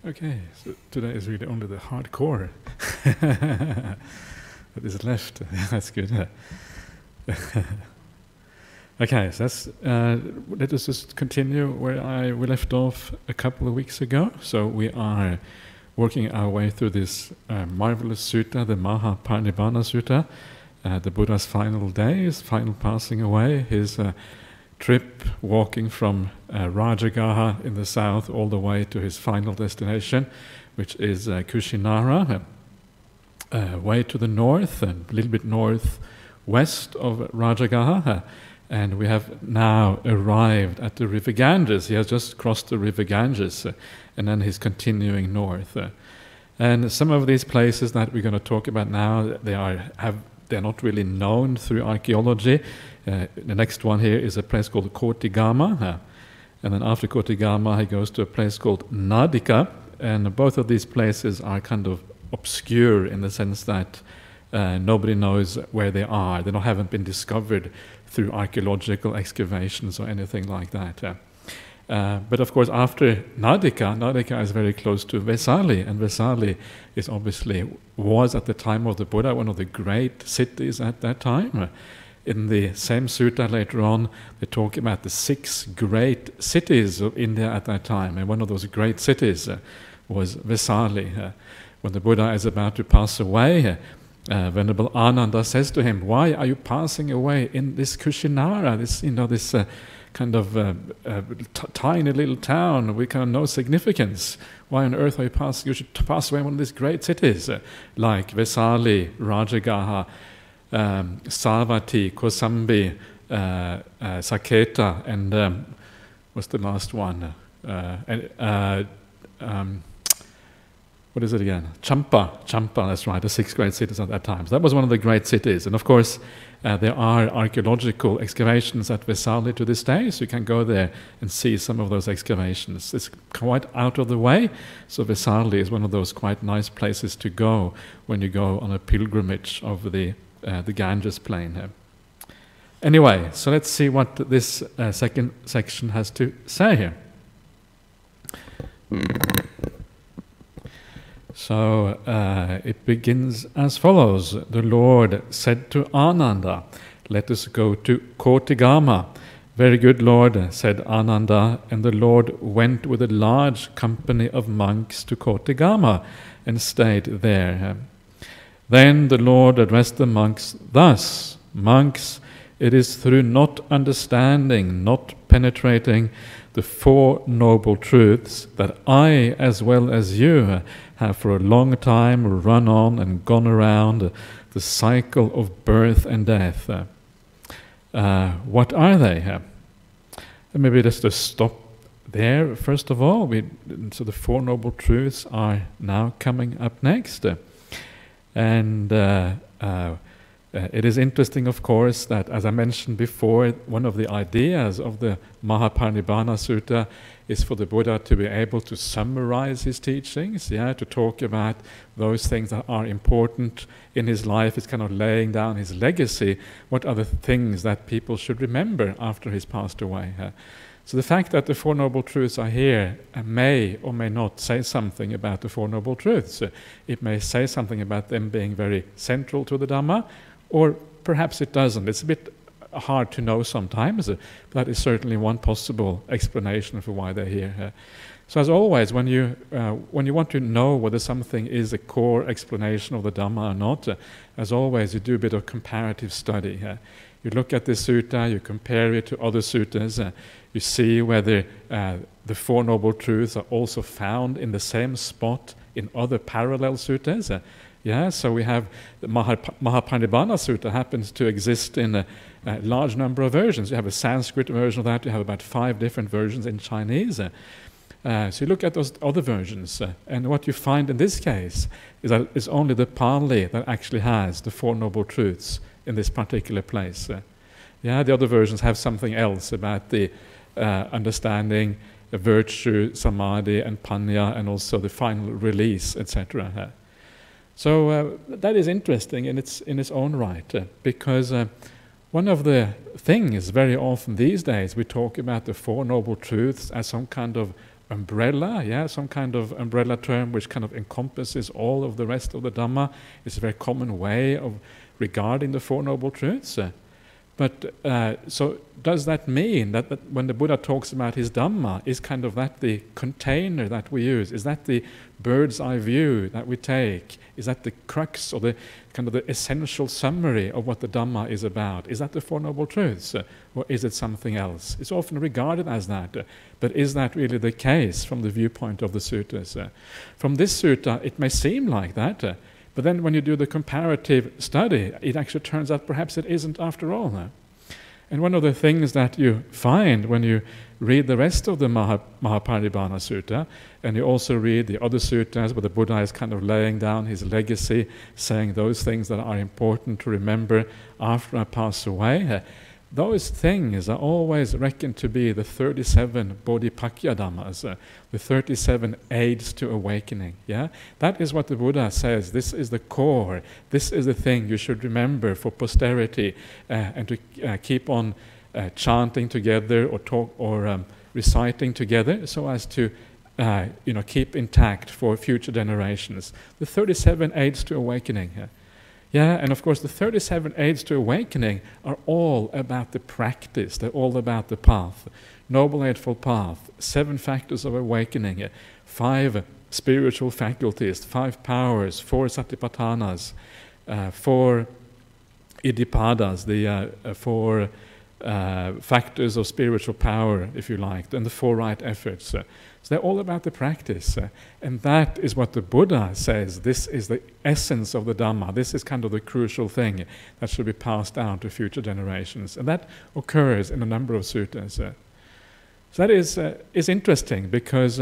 Okay, so today is really only the hardcore that is left. That's good. Okay, so let us just continue where we left off a couple of weeks ago. So we are working our way through this marvelous sutta, the Mahaparinibbana Sutta, the Buddha's final days, final passing away, his trip walking from Rajagaha in the south all the way to his final destination, which is Kushinara, way to the north and a little bit northwest of Rajagaha. And we have now arrived at the river Ganges. He has just crossed the river Ganges, and then he's continuing north. And some of these places that we're going to talk about now, they're not really known through archaeology. The next one here is a place called Kotigama, and then after Kotigama he goes to a place called Nadika, and both of these places are kind of obscure in the sense that nobody knows where they are. They haven't been discovered through archaeological excavations or anything like that. But of course, after Nadika is very close to Vesali, and Vesali was at the time of the Buddha one of the great cities at that time. In the same sutta later on, they talk about the 6 great cities of India at that time, and one of those great cities was Vesali. When the Buddha is about to pass away, Venerable Ananda says to him, "Why are you passing away in this Kushinara, this kind of tiny little town with kind of no significance? Why on earth are you passing? You should pass away in one of these great cities like Vesali, Rajagaha, Savatthi, Kosambi, Saketa, and what's the last one? What is it again? Champa, that's right, the 6 great cities at that time. So that was one of the great cities. And of course, there are archaeological excavations at Vesali to this day, so you can go there and see some of those excavations. It's quite out of the way, so Vesali is one of those quite nice places to go when you go on a pilgrimage over the Ganges plain. Anyway, so let's see what this second section has to say here. So it begins as follows. The Lord said to Ananda, "Let us go to Kotigama." "Very good, Lord," said Ananda, and the Lord went with a large company of monks to Kotigama and stayed there. Then the Lord addressed the monks thus: "Monks, it is through not understanding, not penetrating the 4 noble truths that I, as well as you, have for a long time run on and gone around the cycle of birth and death." What are they? And maybe let's just stop there first of all. So the 4 noble truths are now coming up next. And it is interesting, of course, that, as I mentioned before, one of the ideas of the Mahaparinibbana Sutta is for the Buddha to be able to summarize his teachings, to talk about those things that are important in his life. It's kind of laying down his legacy. What are the things that people should remember after he's passed away? So the fact that the 4 noble truths are here may or may not say something about the 4 noble truths. It may say something about them being very central to the Dhamma, or perhaps it doesn't. It's a bit hard to know sometimes, but that is certainly one possible explanation for why they're here. So as always, when you want to know whether something is a core explanation of the Dhamma or not, as always you do a bit of comparative study. You look at this sutta, you compare it to other suttas, you see whether the 4 noble truths are also found in the same spot in other parallel suttas. So we have the Mahaparinibbana Sutta happens to exist in a large number of versions. You have a Sanskrit version of that, you have about 5 different versions in Chinese. So you look at those other versions, and what you find in this case is that it's only the Pali that actually has the 4 noble truths in this particular place. The other versions have something else about the understanding, virtue, samadhi, and panya, and also the final release, etc. So that is interesting in its own right, because one of the things very often these days we talk about the 4 noble truths as some kind of umbrella, yeah, some kind of umbrella term which kind of encompasses all of the rest of the Dhamma. It's a very common way of regarding the Four Noble Truths. But so does that mean that when the Buddha talks about his Dhamma, is kind of that the container that we use? Is that the bird's eye view that we take? Is that the crux or the kind of the essential summary of what the Dhamma is about? Is that the Four Noble Truths? Or is it something else? It's often regarded as that. But is that really the case from the viewpoint of the suttas? From this sutta, it may seem like that. But then when you do the comparative study, it actually turns out perhaps it isn't after all. And one of the things that you find when you read the rest of the Mahaparinibbana Sutta, and you also read the other suttas where the Buddha is kind of laying down his legacy, saying those things that are important to remember after I pass away, those things are always reckoned to be the 37 Bodhipakya Dhammas, the 37 aids to awakening. Yeah, that is what the Buddha says. This is the core. This is the thing you should remember for posterity, and to keep on chanting together or talk or reciting together, so as to keep intact for future generations. The 37 aids to awakening. Yeah, and of course the 37 aids to awakening are all about the practice, they're all about the path. Noble Eightfold Path, 7 factors of awakening, 5 spiritual faculties, 5 powers, 4 satipatthanas, 4 iddhipadas, the 4 factors of spiritual power, if you like, and the 4 right efforts. So they're all about the practice. And that is what the Buddha says. This is the essence of the Dhamma. This is kind of the crucial thing that should be passed down to future generations. And that occurs in a number of suttas. So that is interesting because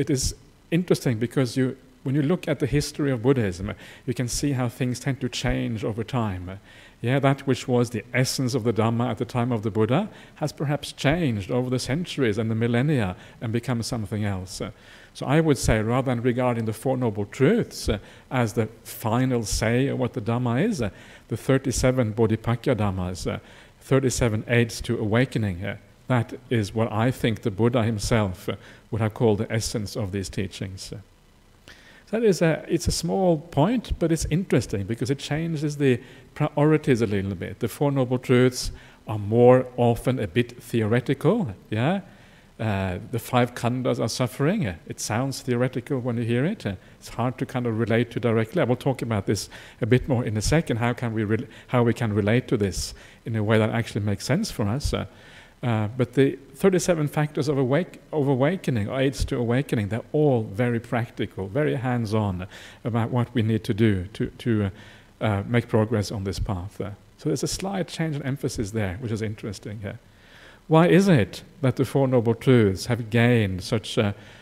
when you look at the history of Buddhism, you can see how things tend to change over time. Yeah, that which was the essence of the Dhamma at the time of the Buddha has perhaps changed over the centuries and the millennia and become something else. So I would say, rather than regarding the Four Noble Truths as the final say of what the Dhamma is, the 37 Bodhipakya Dhammas, 37 aids to awakening, that is what I think the Buddha himself would have called the essence of these teachings. That is it's a small point, but it's interesting because it changes the priorities a little bit. The Four Noble Truths are more often a bit theoretical. Yeah, the 5 khandhas are suffering. It sounds theoretical when you hear it. It's hard to kind of relate to directly. I will talk about this a bit more in a second. How we can relate to this in a way that actually makes sense for us. But the 37 factors of awakening, or aids to awakening, they're all very practical, very hands-on about what we need to do to make progress on this path. So there's a slight change in emphasis there, which is interesting. Why is it that the Four Noble Truths have gained such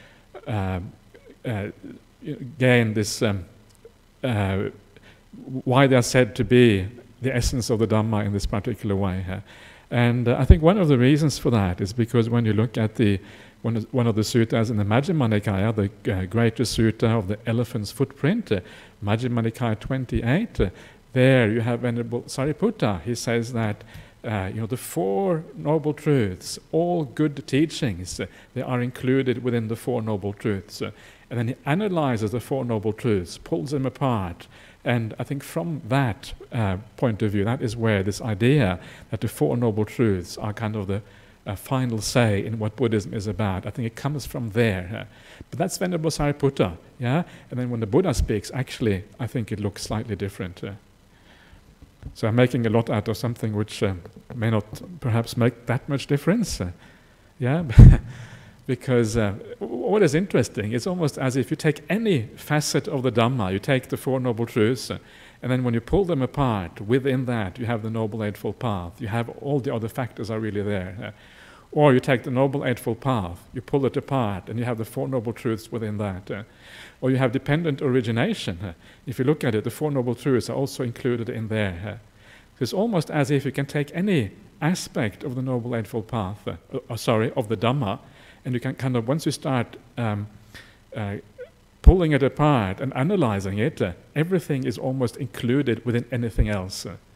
why they are said to be the essence of the Dhamma in this particular way? And I think one of the reasons for that is because when you look at one of the suttas in the Majjhima Nikaya, the greatest sutta of the elephant's footprint, Majjhima Nikaya 28, there you have Venerable Sariputta. He says that the Four Noble Truths, all good teachings, they are included within the Four Noble Truths. And then he analyzes the Four Noble Truths, pulls them apart. And I think from that point of view, that is where this idea that the Four Noble Truths are kind of the final say in what Buddhism is about, I think it comes from there. But that's Venerable Sariputta, yeah? And then when the Buddha speaks, actually, I think it looks slightly different. So I'm making a lot out of something which may not perhaps make that much difference. Yeah? Because what is interesting, it's almost as if you take any facet of the Dhamma, you take the Four Noble Truths, and then when you pull them apart, within that you have the Noble Eightfold Path, you have all the other factors are really there. Or you take the Noble Eightfold Path, you pull it apart, and you have the Four Noble Truths within that. Or you have dependent origination. If you look at it, the Four Noble Truths are also included in there. It's almost as if you can take any aspect of the Noble Eightfold Path, of the Dhamma, and you can kind of, once you start pulling it apart and analyzing it, everything is almost included within anything else.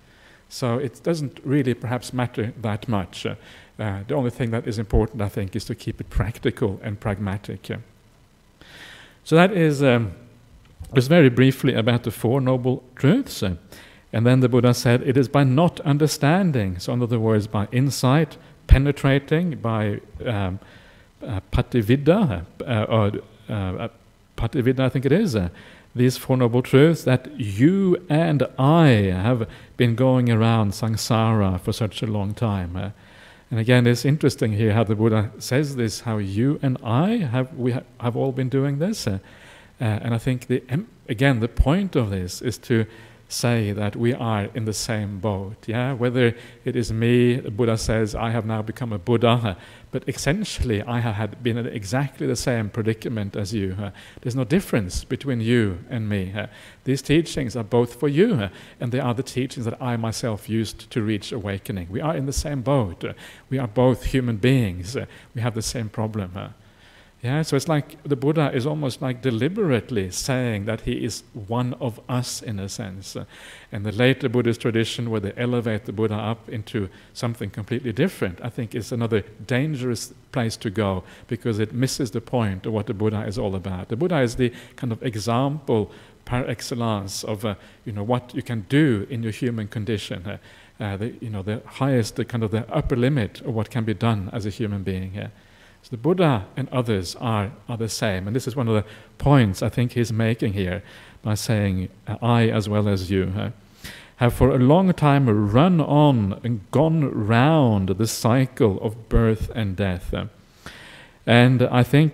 So it doesn't really perhaps matter that much. The only thing that is important, I think, is to keep it practical and pragmatic. So that is just very briefly about the Four Noble Truths. And then the Buddha said, it is by not understanding, so in other words, by insight, penetrating, by patividya, patividya I think it is, these Four Noble Truths, that you and I have been going around samsara for such a long time. And again, it's interesting here how the Buddha says this, how you and I have all been doing this. And I think, again, the point of this is to say that we are in the same boat. Yeah, whether it is me, the Buddha says, I have now become a Buddha, but essentially I have been in exactly the same predicament as you. There's no difference between you and me. These teachings are both for you, and they are the teachings that I myself used to reach awakening. We are in the same boat. We are both human beings. We have the same problem. Yeah, so it's like the Buddha is almost like deliberately saying that he is one of us in a sense. And the later Buddhist tradition, where they elevate the Buddha up into something completely different, I think is another dangerous place to go, because it misses the point of what the Buddha is all about. The Buddha is the kind of example par excellence of what you can do in your human condition. The highest, the upper limit of what can be done as a human being. So the Buddha and others are the same, and this is one of the points I think he's making here by saying, I as well as you have for a long time run on and gone round the cycle of birth and death. And I think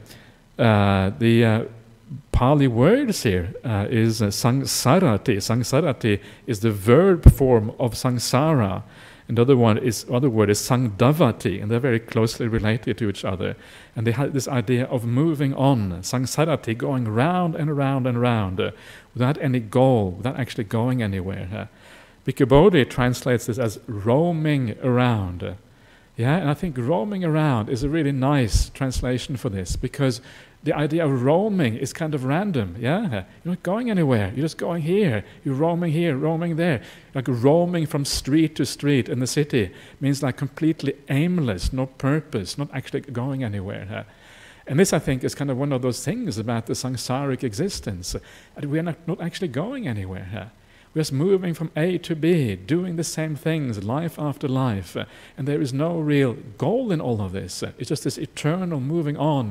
the Pali words here is sangsarati. Sangsarati is the verb form of samsara. And the other word is sangdavati, and they're very closely related to each other. And they have this idea of moving on, sangsarati, going round and around and around, without any goal, without actually going anywhere. Bhikkhu Bodhi translates this as roaming around. Yeah, and I think roaming around is a really nice translation for this, because the idea of roaming is kind of random. Yeah, you're not going anywhere. You're just going here, roaming there. Like roaming from street to street in the city means like completely aimless, no purpose, not actually going anywhere. And this, I think, is kind of one of those things about the samsaric existence, that we're not actually going anywhere. We're just moving from A to B, doing the same things, life after life, and there is no real goal in all of this. It's just this eternal moving on.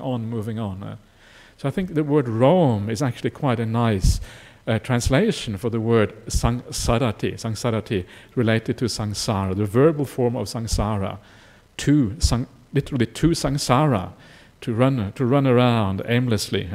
So I think the word roam is actually quite a nice translation for the word sangsarati, related to samsara, the verbal form of samsara, literally to samsara, to run around aimlessly.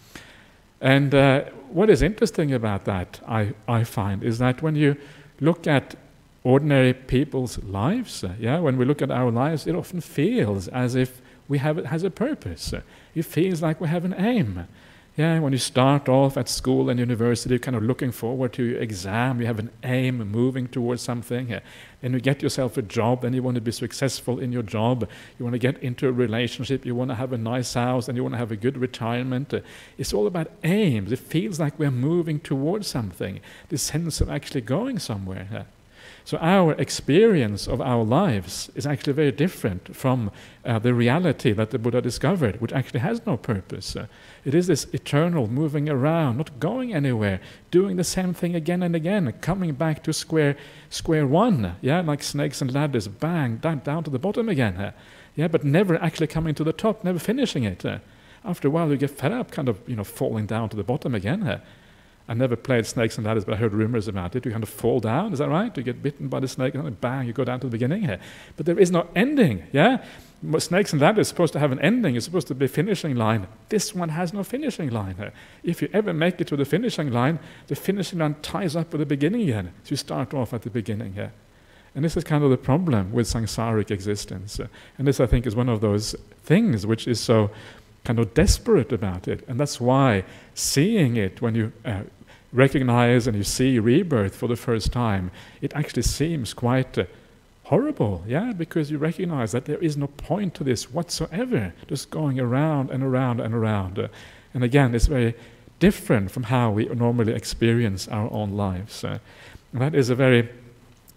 And what is interesting about that, I find, is that when you look at ordinary people's lives, when we look at our lives, it often feels as if it has a purpose. It feels like we have an aim. Yeah, when you start off at school and university, kind of looking forward to your exam, you have an aim, moving towards something. Then you get yourself a job, then you want to be successful in your job. You want to get into a relationship, you want to have a nice house, and you want to have a good retirement. It's all about aims. It feels like we're moving towards something, the sense of actually going somewhere. So our experience of our lives is actually very different from the reality that the Buddha discovered, which actually has no purpose. It is this eternal moving around, not going anywhere, doing the same thing again and again, coming back to square one, like snakes and ladders, bang, down to the bottom again. But never actually coming to the top, never finishing it. After a while you get fed up, kind of falling down to the bottom again. I never played snakes and ladders, but I heard rumors about it. You kind of fall down, is that right? You get bitten by the snake, and then bang, you go down to the beginning here. But there is no ending, Snakes and ladders are supposed to have an ending. It's supposed to be a finishing line. This one has no finishing line. If you ever make it to the finishing line ties up with the beginning again. So you start off at the beginning here. And this is kind of the problem with samsaric existence. And this, I think, is one of those things which is so kind of desperate about it. And that's why seeing it, when you recognize and you see rebirth for the first time, it actually seems quite horrible, because you recognize that there is no point to this whatsoever, just going around and around and around. And again, it's very different from how we normally experience our own lives. And that is a very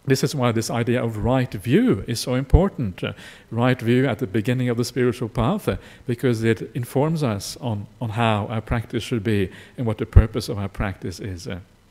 This is why this idea of right view is so important. Right view at the beginning of the spiritual path, because it informs us on how our practice should be and what the purpose of our practice is.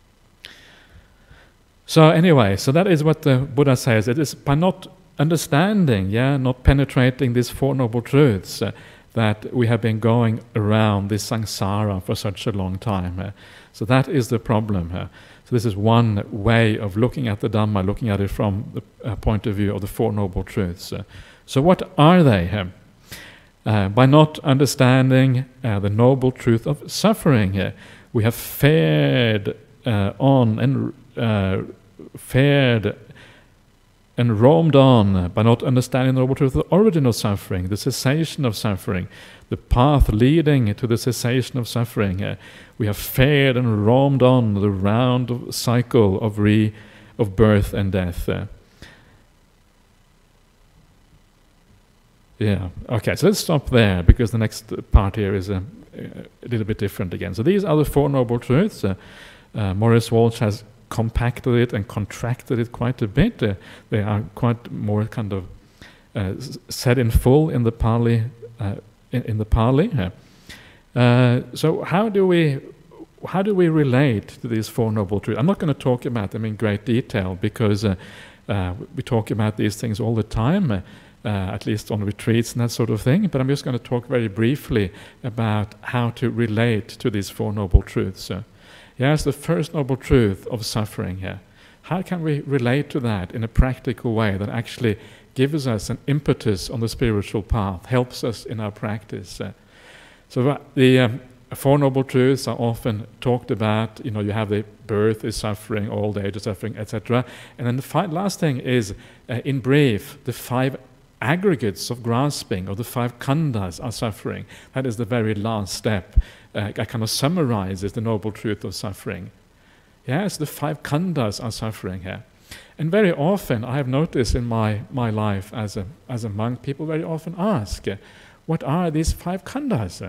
So anyway, so that is what the Buddha says. It is by not understanding, not penetrating these Four Noble Truths, that we have been going around this samsara for such a long time. So that is the problem. So this is one way of looking at the Dhamma, looking at it from the point of view of the Four Noble Truths. So what are they? By not understanding the noble truth of suffering, we have fared on and roamed on by not understanding the noble truth of the origin of suffering, the cessation of suffering, the path leading to the cessation of suffering. We have fared and roamed on the round cycle of birth and death. Okay, so let's stop there, because the next part here is a little bit different again. So these are the Four Noble Truths. Maurice Walsh has compacted it and contracted it quite a bit. They are quite more kind of said in full in the Pali. So how do we relate to these Four Noble Truths? I'm not going to talk about them in great detail, because we talk about these things all the time, at least on retreats and that sort of thing. But I'm just going to talk very briefly about how to relate to these Four Noble Truths. Yes, the first noble truth of suffering here. How can we relate to that in a practical way that actually gives us an impetus on the spiritual path, helps us in our practice? So the Four Noble Truths are often talked about. You have the birth is suffering, old age is suffering, etc. And then the last thing is, in brief, the 5 aggregates of grasping, or the 5 khandhas, are suffering. That is the very last step. I kind of summarizes the noble truth of suffering. Yes, the 5 khandhas are suffering here. And very often, I have noticed in my life as a monk, people very often ask, what are these 5 khandhas?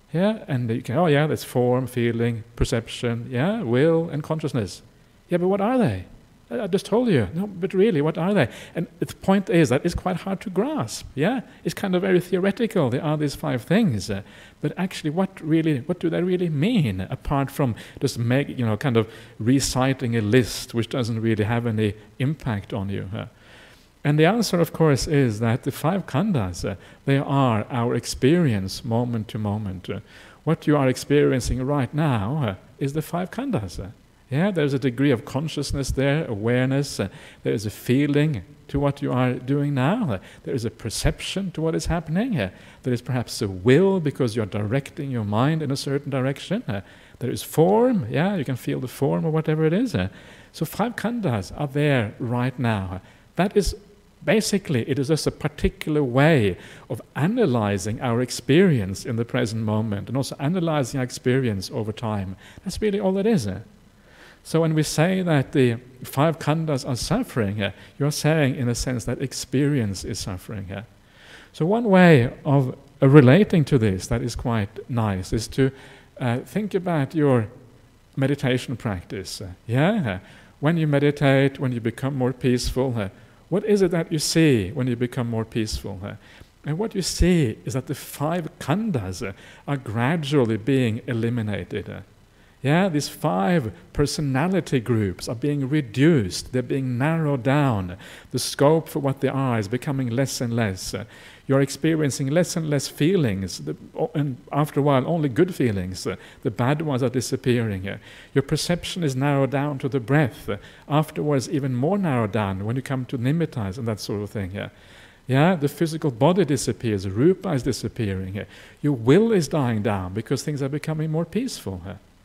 And you can, that's form, feeling, perception, will, and consciousness. But what are they? I just told you. No, but really, what are they? And the point is that it's quite hard to grasp. It's kind of very theoretical. There are these 5 things, but actually, what do they really mean? Apart from just kind of reciting a list which doesn't really have any impact on you. And the answer, of course, is that the 5 khandhas, they are our experience moment to moment. What you are experiencing right now is the 5 khandhas. There's a degree of consciousness there, awareness. There is a feeling to what you are doing now. There is a perception to what is happening. There is perhaps a will, because you're directing your mind in a certain direction. There is form. You can feel the form or whatever it is. So 5 khandhas are there right now. That is basically, it is just a particular way of analyzing our experience in the present moment, and also analyzing our experience over time. That's really all it is. So when we say that the 5 khandhas are suffering, you're saying in a sense that experience is suffering. So one way of relating to this that is quite nice is to think about your meditation practice. When you meditate, when you become more peaceful, what is it that you see when you become more peaceful? And what you see is that the 5 khandhas are gradually being eliminated. These 5 personality groups are being reduced, they're being narrowed down. The scope for what they are is becoming less and less. You're experiencing less and less feelings, and after a while only good feelings. The bad ones are disappearing. Your perception is narrowed down to the breath. Afterwards even more narrowed down when you come to nimittas and that sort of thing. The physical body disappears, rupa is disappearing. Your will is dying down because things are becoming more peaceful.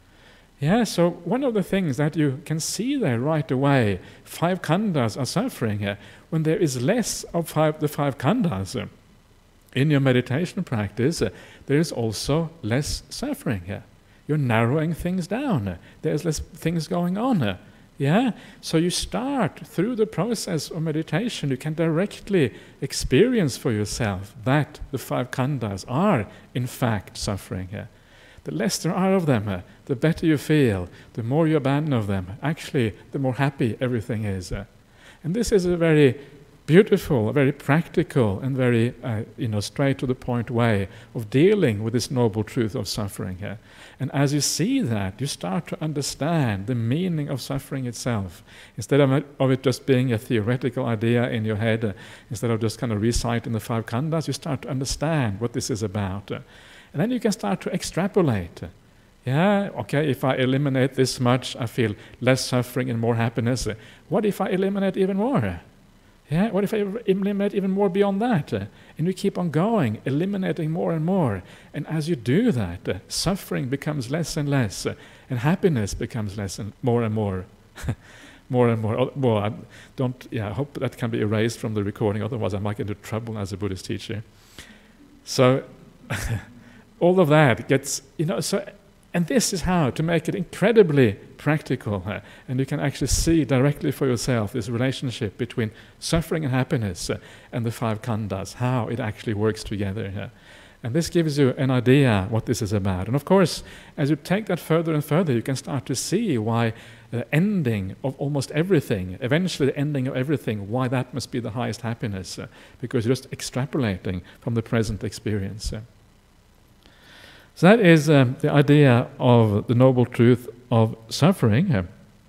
So one of the things that you can see there right away, 5 khandhas are suffering. When there is less of the 5 khandhas in your meditation practice, there is also less suffering. You're narrowing things down. There's less things going on. So you start through the process of meditation, you can directly experience for yourself that the 5 khandhas are in fact suffering. The less there are of them, the better you feel, the more you abandon of them. Actually, the more happy everything is. And this is a very beautiful, very practical, and very straight to the point way of dealing with this noble truth of suffering here. And as you see that, you start to understand the meaning of suffering itself. Instead of it just being a theoretical idea in your head, instead of just kind of reciting the 5 khandhas, you start to understand what this is about. And then you can start to extrapolate. Yeah, okay, if I eliminate this much, I feel less suffering and more happiness. What if I eliminate even more? Yeah, what if I eliminate even more beyond that? And you keep on going, eliminating more and more. And as you do that, suffering becomes less and less, and happiness becomes less and more. More and more. Well, I hope that can be erased from the recording, otherwise I might get into trouble as a Buddhist teacher. So, all of that gets, and this is how to make it incredibly practical. And you can actually see directly for yourself this relationship between suffering and happiness and the 5 khandhas, how it actually works together. And this gives you an idea what this is about. And of course, as you take that further and further, you can start to see why the ending of almost everything, eventually the ending of everything, why that must be the highest happiness, because you're just extrapolating from the present experience. So that is the idea of the noble truth of suffering.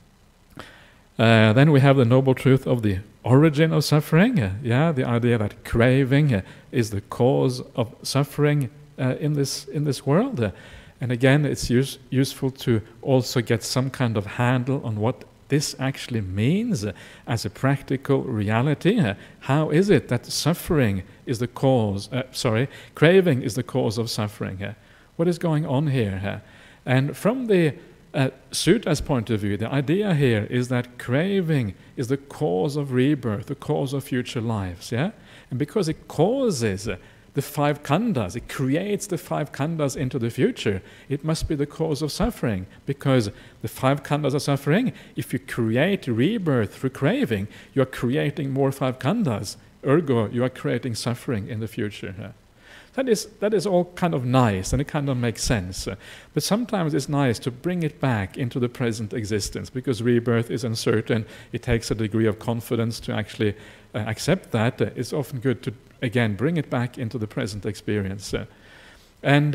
Then we have the noble truth of the origin of suffering. The idea that craving is the cause of suffering in this world. And again, it's useful to also get some kind of handle on what this actually means as a practical reality. How is it that suffering is the cause? Craving is the cause of suffering. What is going on here? And from the Sutta's point of view, the idea here is that craving is the cause of rebirth, the cause of future lives. And because it causes the 5 khandhas, it creates the 5 khandhas into the future, it must be the cause of suffering, because the 5 khandhas are suffering. If you create rebirth through craving, you are creating more 5 khandhas. Ergo, you are creating suffering in the future. That is all kind of nice, and it kind of makes sense. But sometimes it's nice to bring it back into the present existence, because rebirth is uncertain. It takes a degree of confidence to actually accept that. It's often good to, again, bring it back into the present experience. And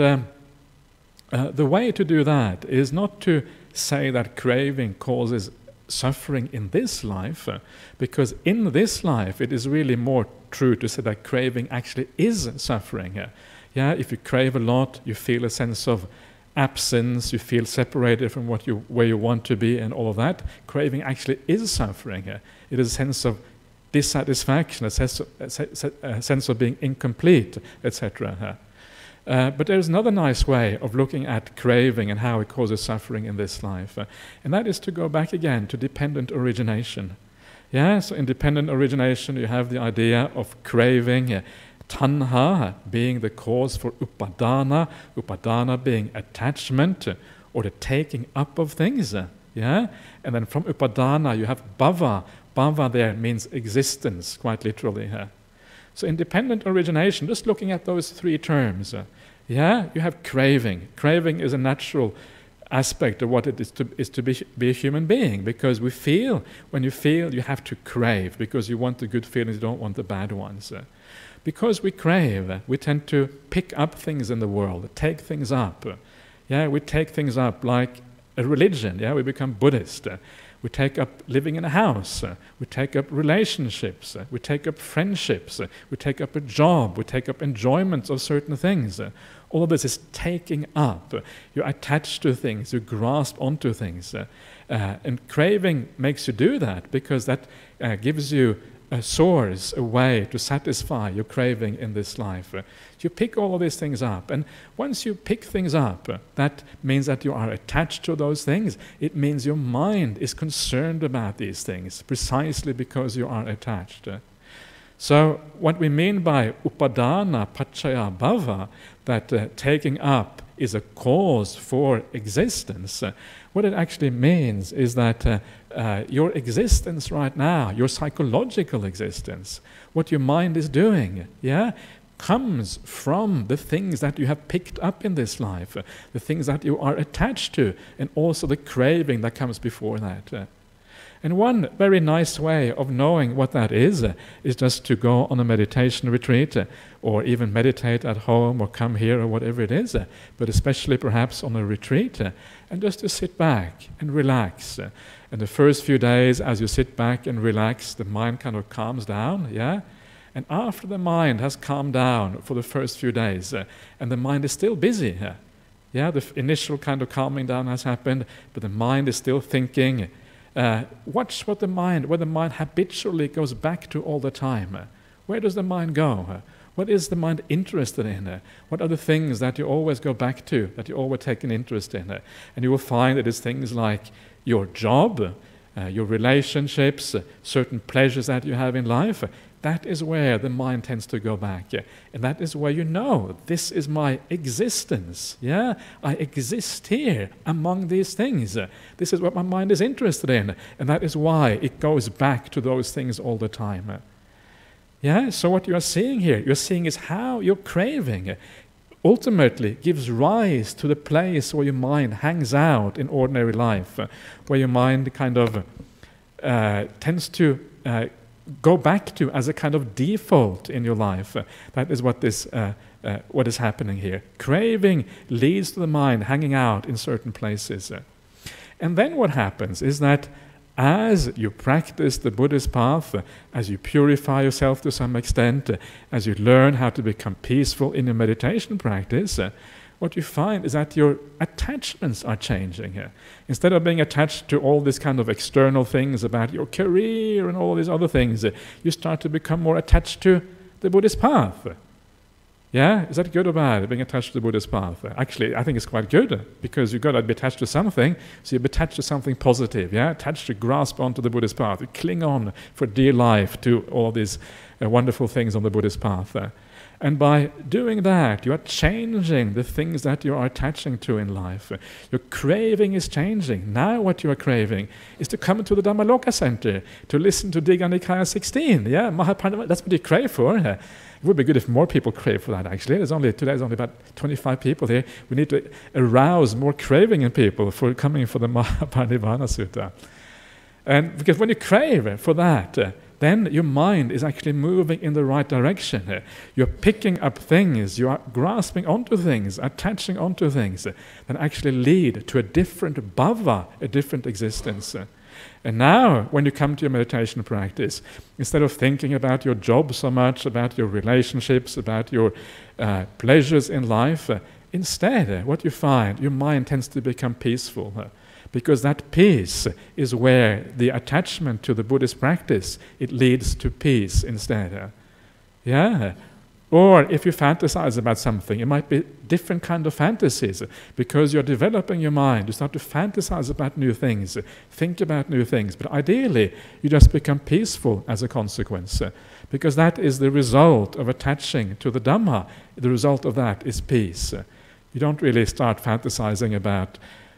the way to do that is not to say that craving causes suffering in this life, because in this life it is really more true to say that craving actually is suffering. If you crave a lot, you feel a sense of absence, you feel separated from where you want to be, and all of that. Craving actually is suffering. It is a sense of dissatisfaction, a sense of being incomplete, etc. But there's another nice way of looking at craving and how it causes suffering in this life, and that is to go back again to dependent origination. So in dependent origination you have the idea of craving, tanha being the cause for upadana being attachment or the taking up of things. And then from upadana you have bhava there means existence, quite literally. So in dependent origination, just looking at those 3 terms, you have craving. Craving is a natural aspect of what it is to be a human being, because when you feel, you have to crave, because you want the good feelings, you don't want the bad ones. Because we crave, we tend to pick up things in the world, take things up. We take things up like a religion. We become Buddhist. We take up living in a house, we take up relationships, we take up friendships, we take up a job, we take up enjoyments of certain things. All of this is taking up. You're attached to things, you grasp onto things. And craving makes you do that, because that gives you a source, a way to satisfy your craving in this life. You pick all of these things up, and once you pick things up, that means that you are attached to those things. It means your mind is concerned about these things, precisely because you are attached. So what we mean by upadana paccaya bhava, that taking up is a cause for existence, what it actually means is that your existence right now, your psychological existence, what your mind is doing, comes from the things that you have picked up in this life, the things that you are attached to, and also the craving that comes before that. And one very nice way of knowing what that is just to go on a meditation retreat or even meditate at home or come here or whatever it is, but especially perhaps on a retreat, and just to sit back and relax. And the first few days, as you sit back and relax, the mind kind of calms down, yeah? And after the mind has calmed down for the first few days, and the mind is still busy, yeah, the initial kind of calming down has happened, but the mind is still thinking. Watch where the mind habitually goes back to all the time. Where does the mind go? What is the mind interested in? What are the things that you always go back to, that you always take an interest in? And you will find it is things like your job, your relationships, certain pleasures that you have in life. That is where the mind tends to go back. And that is where you know, this is my existence. Yeah, I exist here among these things. This is what my mind is interested in. And that is why it goes back to those things all the time. Yeah, so what you are seeing here, you're seeing is how your craving ultimately gives rise to the place where your mind hangs out in ordinary life, where your mind kind of tends to go back to as a kind of default in your life. That is what what is happening here. Craving leads to the mind hanging out in certain places. And then what happens is that as you practice the Buddhist path, as you purify yourself to some extent, as you learn how to become peaceful in your meditation practice, what you find is that your attachments are changing here. Instead of being attached to all these kind of external things about your career and all these other things, you start to become more attached to the Buddhist path. Yeah? Is that good or bad, being attached to the Buddhist path? Actually, I think it's quite good, because you've got to be attached to something, so you're attached to something positive, yeah? Attached to grasp onto the Buddhist path. You cling on for dear life to all these wonderful things on the Buddhist path. And by doing that, you are changing the things that you are attaching to in life. Your craving is changing. Now what you are craving is to come to the Dhammaloka Center, to listen to Digha Nikaya 16. Yeah, Mahaprajna, that's what you crave for. It would be good if more people crave for that, actually. Today there's only about 25 people here. We need to arouse more craving in people for coming for the Mahaparinibbana Sutta. And because when you crave for that, then your mind is actually moving in the right direction. You're picking up things, you are grasping onto things, attaching onto things that actually lead to a different bhava, a different existence. And now, when you come to your meditation practice, instead of thinking about your job so much, about your relationships, about your pleasures in life, instead, what you find, your mind tends to become peaceful. Because that peace is where the attachment to the Buddhist practice, it leads to peace instead. Yeah. Or if you fantasize about something, it might be different kind of fantasies. Because you're developing your mind, you start to fantasize about new things, think about new things. But ideally, you just become peaceful as a consequence. Because that is the result of attaching to the Dhamma. The result of that is peace. You don't really start fantasizing about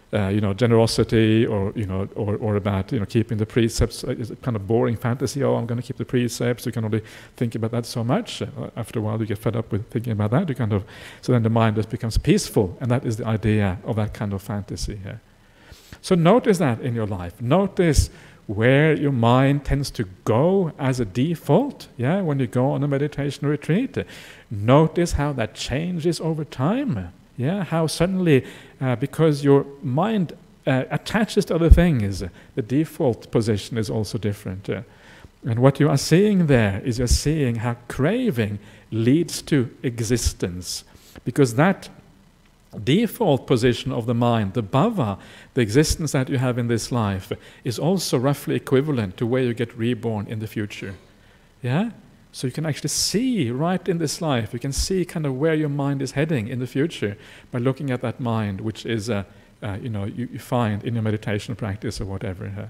generosity, or about keeping the precepts. It's a kind of boring fantasy. Oh, I'm going to keep the precepts. You can only think about that so much. After a while, you get fed up with thinking about that. So then the mind just becomes peaceful, and that is the idea of that kind of fantasy. Yeah. So notice that in your life. Notice where your mind tends to go as a default. Yeah, when you go on a meditation retreat, notice how that changes over time. Yeah, how suddenly, because your mind attaches to other things, the default position is also different. And what you are seeing there is you're seeing how craving leads to existence. Because that default position of the mind, the bhava, the existence that you have in this life, is also roughly equivalent to where you get reborn in the future. Yeah? So you can actually see right in this life, you can see kind of where your mind is heading in the future by looking at that mind, which is, you find in your meditation practice or whatever.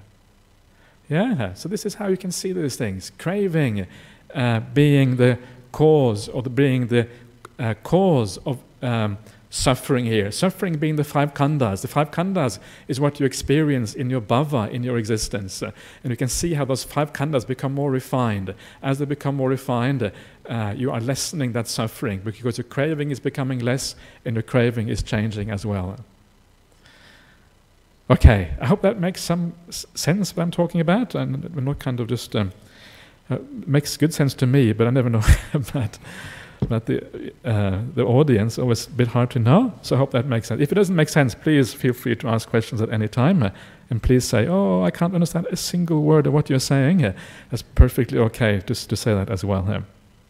Yeah, so this is how you can see these things. Craving being the cause, or being the cause of suffering here. Suffering being the five khandhas. The five khandhas is what you experience in your bhava, in your existence. And you can see how those five khandhas become more refined. As they become more refined, you are lessening that suffering, because your craving is becoming less and your craving is changing as well. Okay, I hope that makes some sense what I'm talking about, and we're not kind of just makes good sense to me, but I never know about the audience. Always a bit hard to know. So I hope that makes sense. If it doesn't make sense, please feel free to ask questions at any time, and please say, "Oh, I can't understand a single word of what you're saying." That's perfectly okay just to say that as well.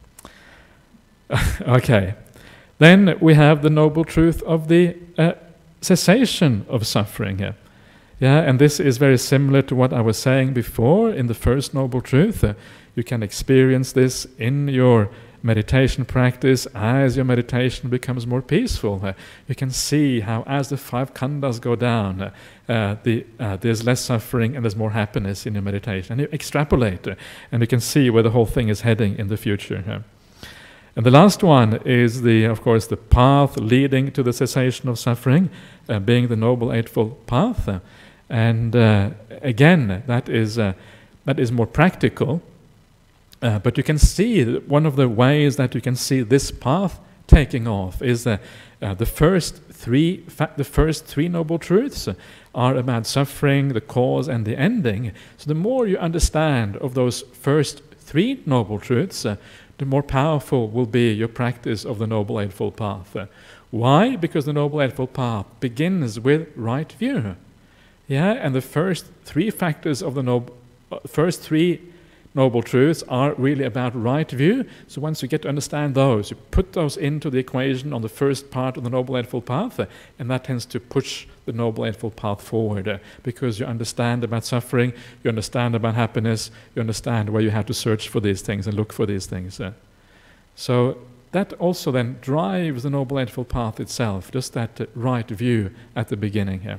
Okay, then we have the noble truth of the cessation of suffering here. Yeah, and this is very similar to what I was saying before in the first noble truth. You can experience this in your meditation practice as your meditation becomes more peaceful. You can see how as the 5 khandhas go down, there's less suffering and there's more happiness in your meditation. And you extrapolate, and you can see where the whole thing is heading in the future. And the last one is, of course, the path leading to the cessation of suffering, being the Noble Eightfold Path. And again, that is more practical. But you can see one of the ways that you can see this path taking off is the first three noble truths are about suffering, the cause, and the ending. So the more you understand of those first 3 noble truths, the more powerful will be your practice of the Noble Eightfold Path. Why? Because the Noble Eightfold Path begins with right view. Yeah, and the first 3 factors of the first 3 noble truths are really about right view. So once you get to understand those, you put those into the equation on the first part of the Noble Eightfold Path, and that tends to push the Noble Eightfold Path forward, because you understand about suffering, you understand about happiness, you understand where you have to search for these things and look for these things. So that also then drives the Noble Eightfold Path itself, just that right view at the beginning here.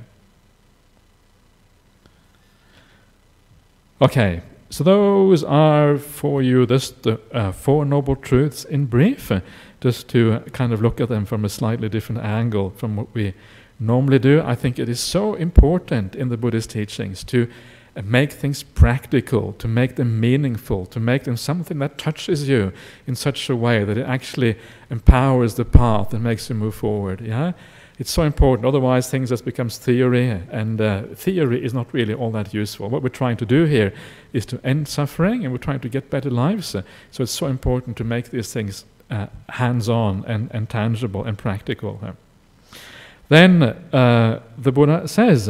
Okay, so those are for you just the 4 noble truths in brief, just to kind of look at them from a slightly different angle from what we normally do. I think it is so important in the Buddhist teachings to make things practical, to make them meaningful, to make them something that touches you in such a way that it actually empowers the path and makes you move forward. Yeah? It's so important, otherwise things just becomes theory, and theory is not really all that useful. What we're trying to do here is to end suffering, and we're trying to get better lives, so it's so important to make these things hands-on and tangible and practical. Then the Buddha says,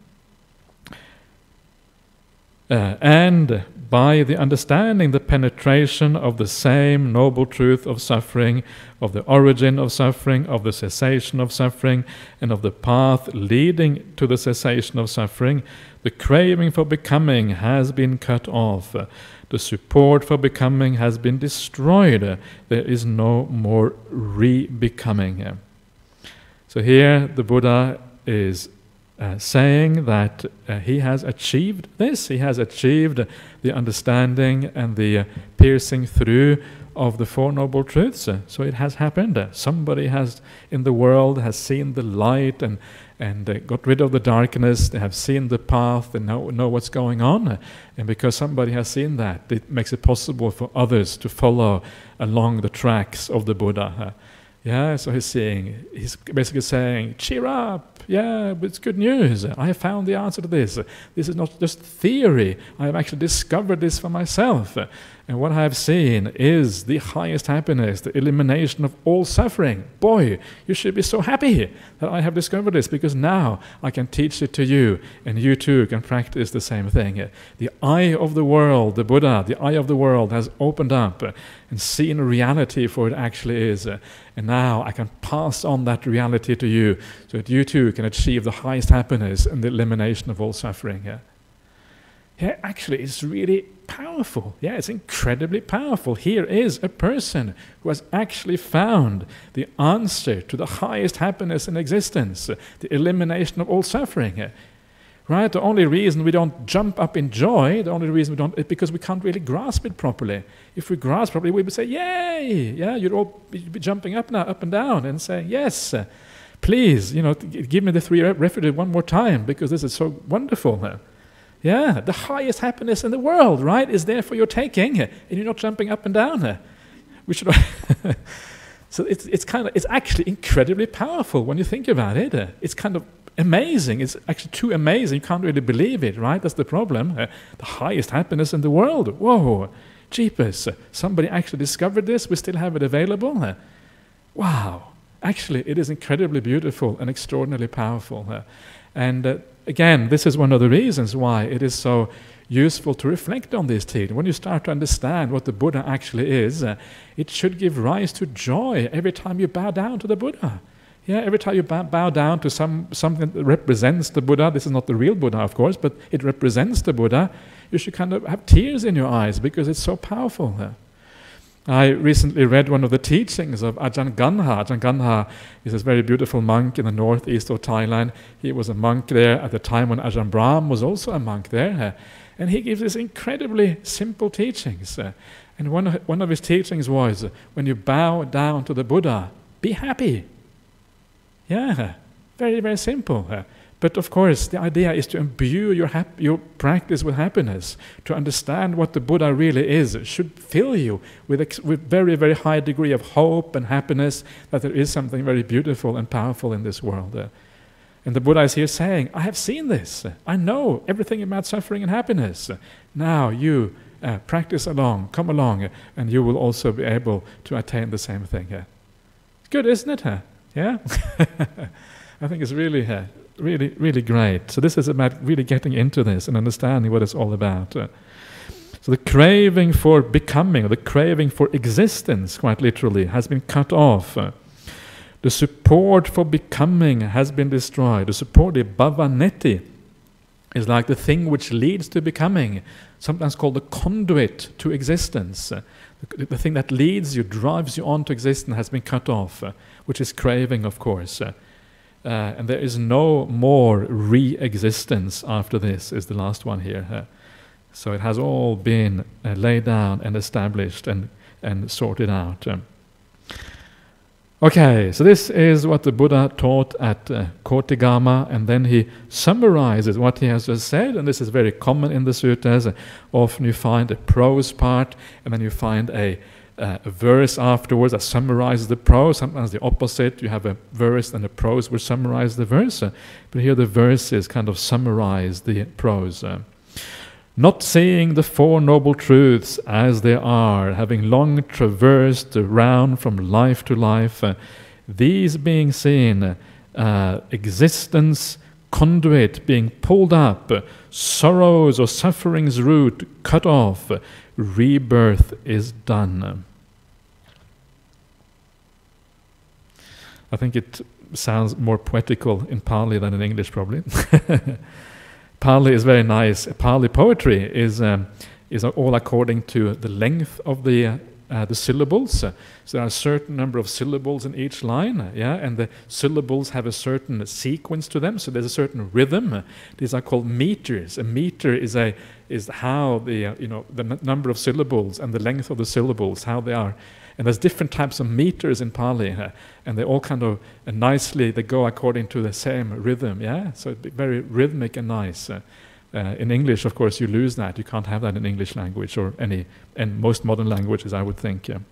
and by the understanding, the penetration of the same noble truth of suffering, of the origin of suffering, of the cessation of suffering, and of the path leading to the cessation of suffering, the craving for becoming has been cut off. The support for becoming has been destroyed. There is no more re-becoming. So here the Buddha is saying that he has achieved this. He has achieved the understanding and the piercing through of the 4 noble truths. So it has happened. Somebody has in the world has seen the light and got rid of the darkness. They have seen the path and know what's going on. And because somebody has seen that, it makes it possible for others to follow along the tracks of the Buddha. Yeah, so he's basically saying, cheer up, yeah, it's good news. I have found the answer to this. This is not just theory. I have actually discovered this for myself. And what I have seen is the highest happiness, the elimination of all suffering. Boy, you should be so happy that I have discovered this, because now I can teach it to you, and you too can practice the same thing. The eye of the world, the Buddha, the eye of the world has opened up and seen reality for it actually is. And now I can pass on that reality to you, so that you too can achieve the highest happiness and the elimination of all suffering. Yeah, actually, it's really powerful. Yeah, it's incredibly powerful. Here is a person who has actually found the answer to the highest happiness in existence, the elimination of all suffering. Right? The only reason we don't jump up in joy, the only reason we don't, is because we can't really grasp it properly. If we grasp properly, we would say, yay! Yeah, you'd all be jumping up now, up and down, and saying, yes, please, give me the 3 refuges one more time, because this is so wonderful. Yeah, the highest happiness in the world, right, is there for your taking, and you're not jumping up and down. We should. So it's actually incredibly powerful when you think about it. It's kind of amazing. It's actually too amazing. You can't really believe it, right? That's the problem. The highest happiness in the world. Whoa, jeepers. Somebody actually discovered this. We still have it available. Wow. Actually, it is incredibly beautiful and extraordinarily powerful. And again, this is one of the reasons why it is so useful to reflect on this teaching. When you start to understand what the Buddha actually is, it should give rise to joy every time you bow down to the Buddha. Yeah, every time you bow down to something that represents the Buddha. This is not the real Buddha, of course, but it represents the Buddha. You should kind of have tears in your eyes because it's so powerful. I recently read one of the teachings of Ajahn Ganha. Ajahn Ganha is this very beautiful monk in the northeast of Thailand. He was a monk there at the time when Ajahn Brahm was also a monk there. And he gives these incredibly simple teachings. And one of his teachings was, when you bow down to the Buddha, be happy. Yeah, very, very simple. But of course, the idea is to imbue your practice with happiness. To understand what the Buddha really is should fill you with very, very high degree of hope and happiness that there is something very beautiful and powerful in this world. And the Buddha is here saying, I have seen this. I know everything about suffering and happiness. Now you practice along, come along, and you will also be able to attain the same thing. It's good, isn't it? Yeah? I think it's really, really, really great. So this is about really getting into this and understanding what it's all about. So the craving for becoming, or the craving for existence, quite literally, has been cut off. The support for becoming has been destroyed. The support, the bhava-neti, is like the thing which leads to becoming, sometimes called the conduit to existence. The thing that leads you, drives you on to existence has been cut off, which is craving, of course. And there is no more re-existence after this, is the last one here. So it has all been laid down and established and sorted out. Okay, so this is what the Buddha taught at Kotigama, and then he summarizes what he has just said, and this is very common in the suttas. Often you find a prose part, and then you find a verse afterwards that summarizes the prose. Sometimes the opposite, you have a verse and a prose which summarize the verse. But here the verses kind of summarize the prose. Not seeing the Four Noble Truths as they are, having long traversed around from life to life, these being seen, existence, conduit being pulled up, sorrows or suffering's root cut off, rebirth is done. I think it sounds more poetical in Pali than in English, probably. Pali is very nice. Pali poetry is all according to the length of the syllables. So there are a certain number of syllables in each line, yeah, and the syllables have a certain sequence to them. So there's a certain rhythm. These are called meters. A meter is how the number of syllables and the length of the syllables, how they are. And there's different types of meters in Pali, and they all kind of nicely, they go according to the same rhythm, yeah? So it's very rhythmic and nice. In English, of course, you lose that. You can't have that in English language or in most modern languages, I would think. Yeah.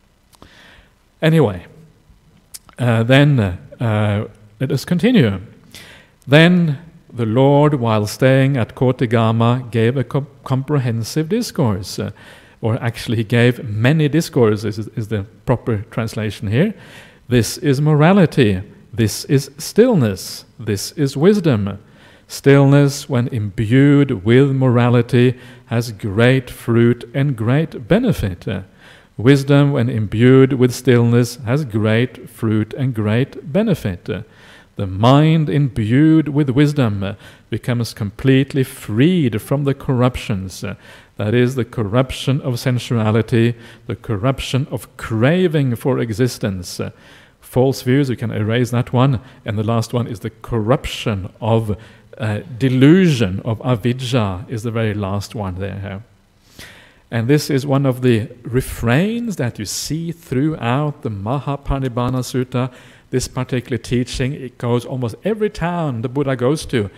Anyway, then let us continue. Then the Lord, while staying at Kotigama, gave a comprehensive discourse. Or actually, he gave many discourses, is the proper translation here. This is morality. This is stillness. This is wisdom. Stillness, when imbued with morality, has great fruit and great benefit. Wisdom, when imbued with stillness, has great fruit and great benefit. The mind imbued with wisdom becomes completely freed from the corruptions. That is, the corruption of sensuality, the corruption of craving for existence. False views, you can erase that one. And the last one is the corruption of delusion, of avidya, is the very last one there. And this is one of the refrains that you see throughout the Mahaparinibbana Sutta. This particular teaching, it goes almost every town the Buddha goes to.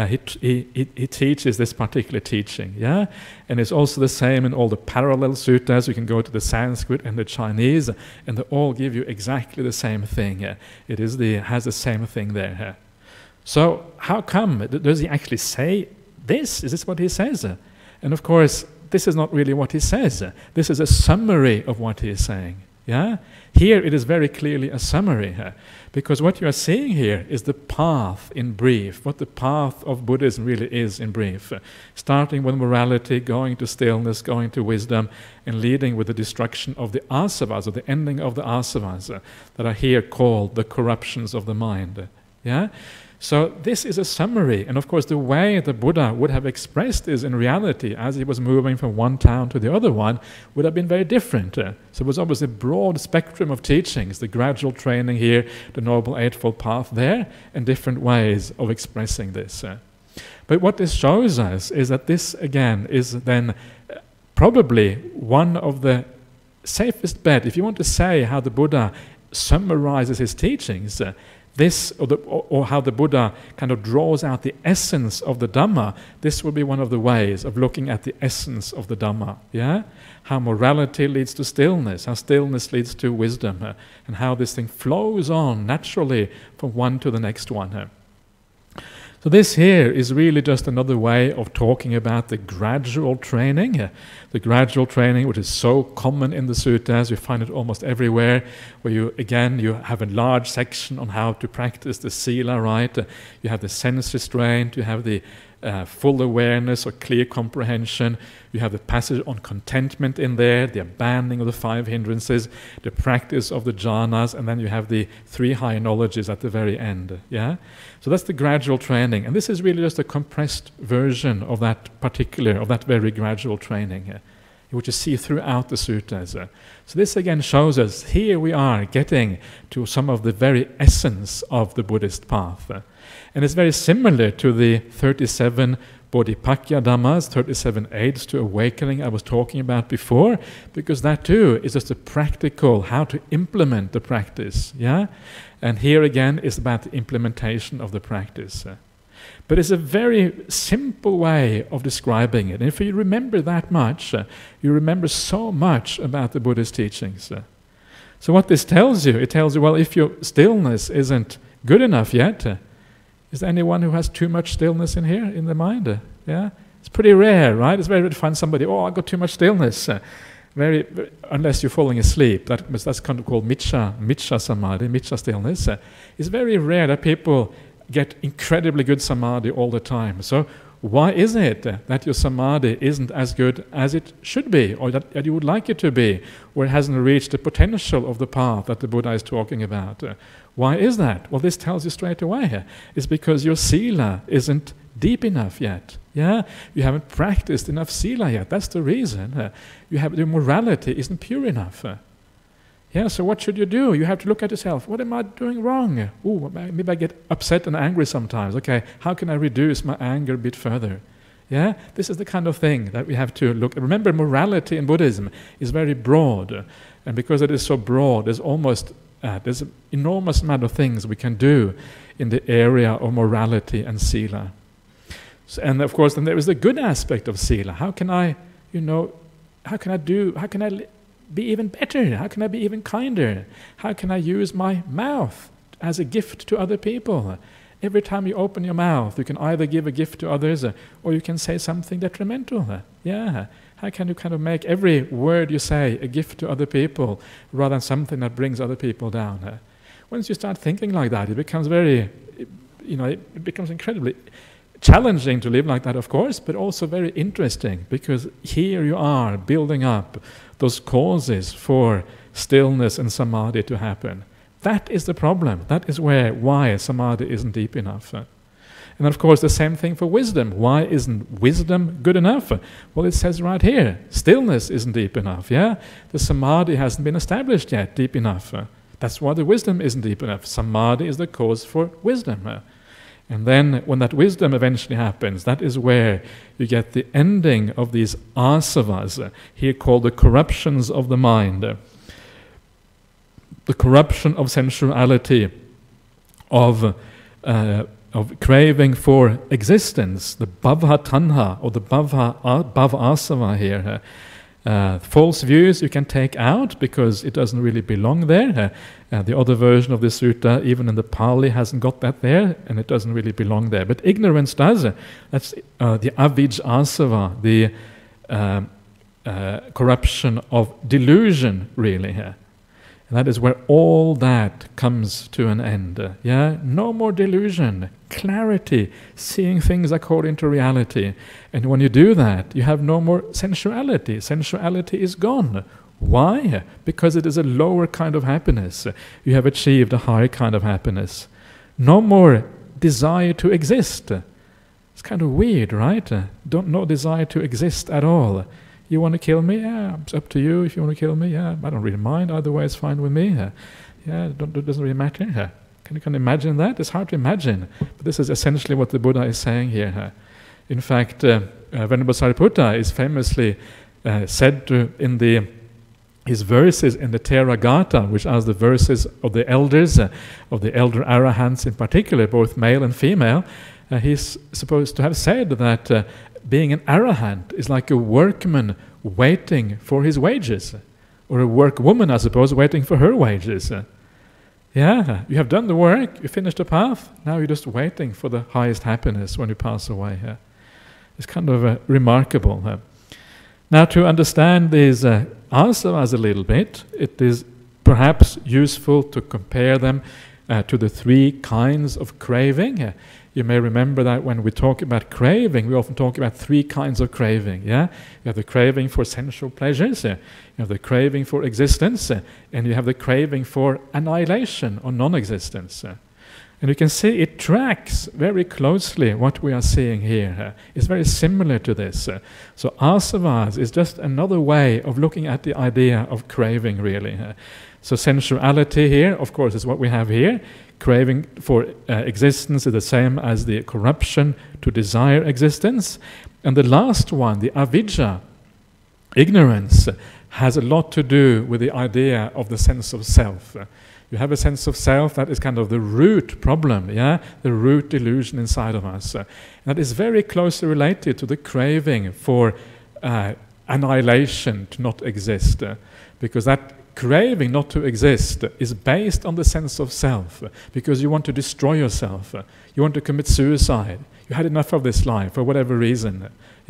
He teaches this particular teaching, yeah? And it's also the same in all the parallel suttas. You can go to the Sanskrit and the Chinese, and they all give you exactly the same thing. It has the same thing there. So how come? Does he actually say this? Is this what he says? And of course, this is not really what he says. This is a summary of what he is saying. Yeah? Here it is very clearly a summary, because what you are seeing here is the path in brief, what the path of Buddhism really is in brief, starting with morality, going to stillness, going to wisdom, and leading with the destruction of the asavas, or the ending of the asavas, that are here called the corruptions of the mind. Yeah? So this is a summary, and of course the way the Buddha would have expressed this in reality as he was moving from one town to the other one would have been very different. So it was obviously a broad spectrum of teachings, the gradual training here, the Noble Eightfold Path there, and different ways of expressing this. But what this shows us is that this again is then probably one of the safest bet. If you want to say how the Buddha summarizes his teachings, this, or how the Buddha kind of draws out the essence of the Dhamma, this will be one of the ways of looking at the essence of the Dhamma. Yeah? How morality leads to stillness, how stillness leads to wisdom, and how this thing flows on naturally from one to the next one. So this here is really just another way of talking about the gradual training. The gradual training which is so common in the suttas, you find it almost everywhere, where you have a large section on how to practice the sila, right? You have the sense restraint, you have the full awareness or clear comprehension, you have the passage on contentment in there, the abandoning of the 5 hindrances, the practice of the jhanas, and then you have the 3 higher knowledges at the very end. Yeah? So that's the gradual training, and this is really just a compressed version of that very gradual training, which you see throughout the suttas. So this again shows us, here we are getting to some of the very essence of the Buddhist path. And it's very similar to the 37 Bodhipakya Dhammas, 37 aids to awakening I was talking about before, because that too is just a practical, how to implement the practice. Yeah? And here again is about the implementation of the practice. But it's a very simple way of describing it. And if you remember that much, you remember so much about the Buddha's teachings. So what this tells you, it tells you, well, if your stillness isn't good enough yet, is there anyone who has too much stillness in here, in the mind? Yeah? It's pretty rare, right? It's very rare to find somebody, I got too much stillness. Unless you're falling asleep. That's kind of called miccha samadhi, miccha stillness. It's very rare that people get incredibly good samadhi all the time. So why is it that your samadhi isn't as good as it should be, or that you would like it to be, or it hasn't reached the potential of the path that the Buddha is talking about? Why is that? Well, this tells you straight away. It's because your sila isn't deep enough yet. Yeah, you haven't practiced enough sila yet. That's the reason. Your morality isn't pure enough. Yeah, so what should you do? You have to look at yourself. What am I doing wrong? Maybe I get upset and angry sometimes. Okay, how can I reduce my anger a bit further? Yeah, this is the kind of thing that we have to look. Remember, morality in Buddhism is very broad, and because it is so broad, there's an enormous amount of things we can do in the area of morality and sila. So, and of course, then there is the good aspect of sila. How can I be even better? How can I be even kinder? How can I use my mouth as a gift to other people? Every time you open your mouth, you can either give a gift to others or you can say something detrimental. Yeah. How can you kind of make every word you say a gift to other people rather than something that brings other people down? Once you start thinking like that, it becomes it becomes incredibly challenging to live like that, of course, but also very interesting, because here you are building up those causes for stillness and samadhi to happen. That is the problem. That is why samadhi isn't deep enough. And of course, the same thing for wisdom. Why isn't wisdom good enough? Well, it says right here, stillness isn't deep enough. Yeah, the samadhi hasn't been established yet deep enough. That's why the wisdom isn't deep enough. Samadhi is the cause for wisdom. And then when that wisdom eventually happens, that is where you get the ending of these asavas, here called the corruptions of the mind. The corruption of sensuality, of craving for existence, the bhava tanha, or the bhava asava here. False views you can take out because it doesn't really belong there. The other version of the sutta, even in the Pali, hasn't got that there, and it doesn't really belong there. But ignorance does. That's the avijja asava, the corruption of delusion, really. And that is where all that comes to an end. No more delusion, clarity, seeing things according to reality. And when you do that, you have no more sensuality. Sensuality is gone. Why? Because it is a lower kind of happiness. You have achieved a higher kind of happiness. No more desire to exist. It's kind of weird, right? No desire to exist at all. You want to kill me? Yeah, it's up to you. If you want to kill me, yeah, I don't really mind. Either way, it's fine with me. It doesn't really matter. Can you imagine that? It's hard to imagine. But this is essentially what the Buddha is saying here. In fact, Venerable Sariputta is famously said to, in his verses in the Theragatha, which are the verses of the elders, of the elder arahants in particular, both male and female, he's supposed to have said that being an arahant is like a workman waiting for his wages, or a workwoman, I suppose, waiting for her wages. You have done the work, you finished the path, now you're just waiting for the highest happiness when you pass away. It's kind of remarkable. Now, to understand these asavas a little bit, it is perhaps useful to compare them to the three kinds of craving. You may remember that when we talk about craving, we often talk about three kinds of craving. You have the craving for sensual pleasures, you have the craving for existence, and you have the craving for annihilation or non-existence. And you can see it tracks very closely what we are seeing here. It's very similar to this. So asavas is just another way of looking at the idea of craving, really. So sensuality here, of course, is what we have here. Craving for existence is the same as the corruption to desire existence. And the last one, the avijja, ignorance, has a lot to do with the idea of the sense of self. You have a sense of self that is kind of the root problem, the root delusion inside of us. That is very closely related to the craving for annihilation, to not exist, because that craving not to exist is based on the sense of self, because you want to destroy yourself, you want to commit suicide, you had enough of this life for whatever reason,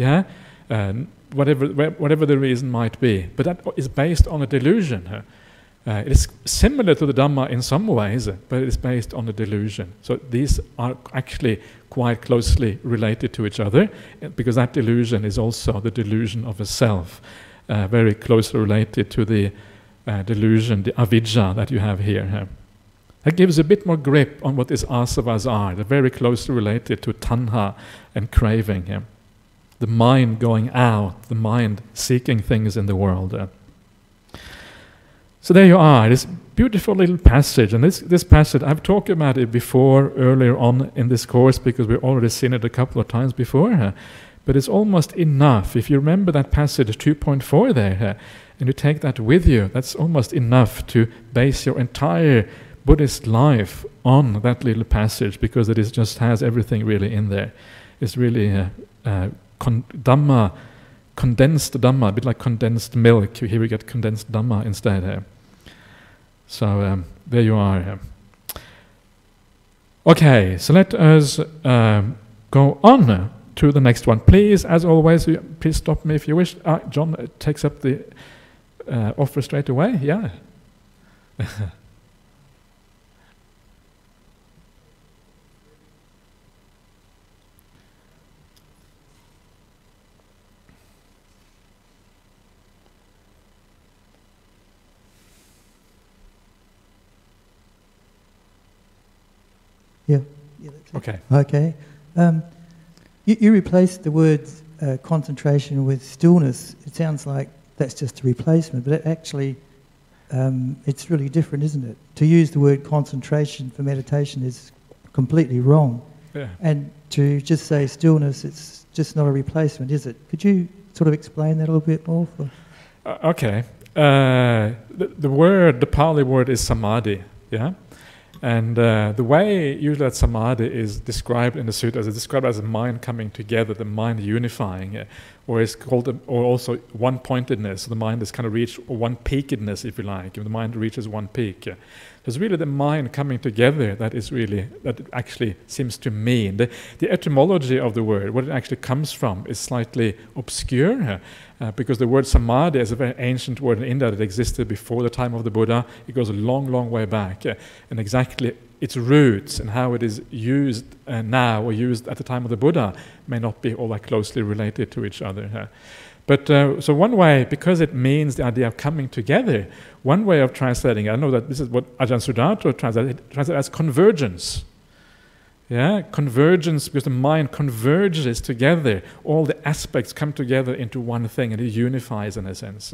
whatever the reason might be. But that is based on a delusion. It is similar to the Dhamma in some ways, but it is based on a delusion. So these are actually quite closely related to each other, because that delusion is also the delusion of a self, very closely related to the delusion, the avijja that you have here. That gives a bit more grip on what these asavas are. They're very closely related to tanha and craving. The mind going out, the mind seeking things in the world. So there you are, this beautiful little passage. And this passage, I've talked about it before, earlier on in this course, because we've already seen it a couple of times before. But it's almost enough. If you remember that passage 2.4 there, and you take that with you, that's almost enough to base your entire Buddhist life on that little passage, because it just has everything really in there. It's really Dhamma, condensed Dhamma, a bit like condensed milk. Here we get condensed Dhamma instead. So there you are. Okay, so let us go on to the next one. Please, as always, please stop me if you wish. John takes up the offer straight away. Yeah. Yeah, okay. You replaced the word concentration with stillness. It sounds like that's just a replacement, but actually it's really different, isn't it? To use the word concentration for meditation is completely wrong. Yeah. And to just say stillness, it's just not a replacement, is it? Could you sort of explain that a little bit more? Okay. The Pali word is samadhi, yeah? And the way usually that samadhi is described in the sutras is described as a mind coming together, the mind unifying, or is called, or also one-pointedness. The mind is kind of reached one-peakedness, if you like. If the mind reaches one peak, it's really the mind coming together that is really that it actually seems to mean. The etymology of the word, what it actually comes from, is slightly obscure. Because the word samadhi is a very ancient word in India that existed before the time of the Buddha. It goes a long, long way back. And exactly its roots and how it is used now or used at the time of the Buddha may not be all that closely related to each other. But so one way, because it means the idea of coming together, one way of translating it, I know that this is what Ajahn Sudarta translated as convergence. Yeah, convergence, because the mind converges together. All the aspects come together into one thing, and it unifies in a sense.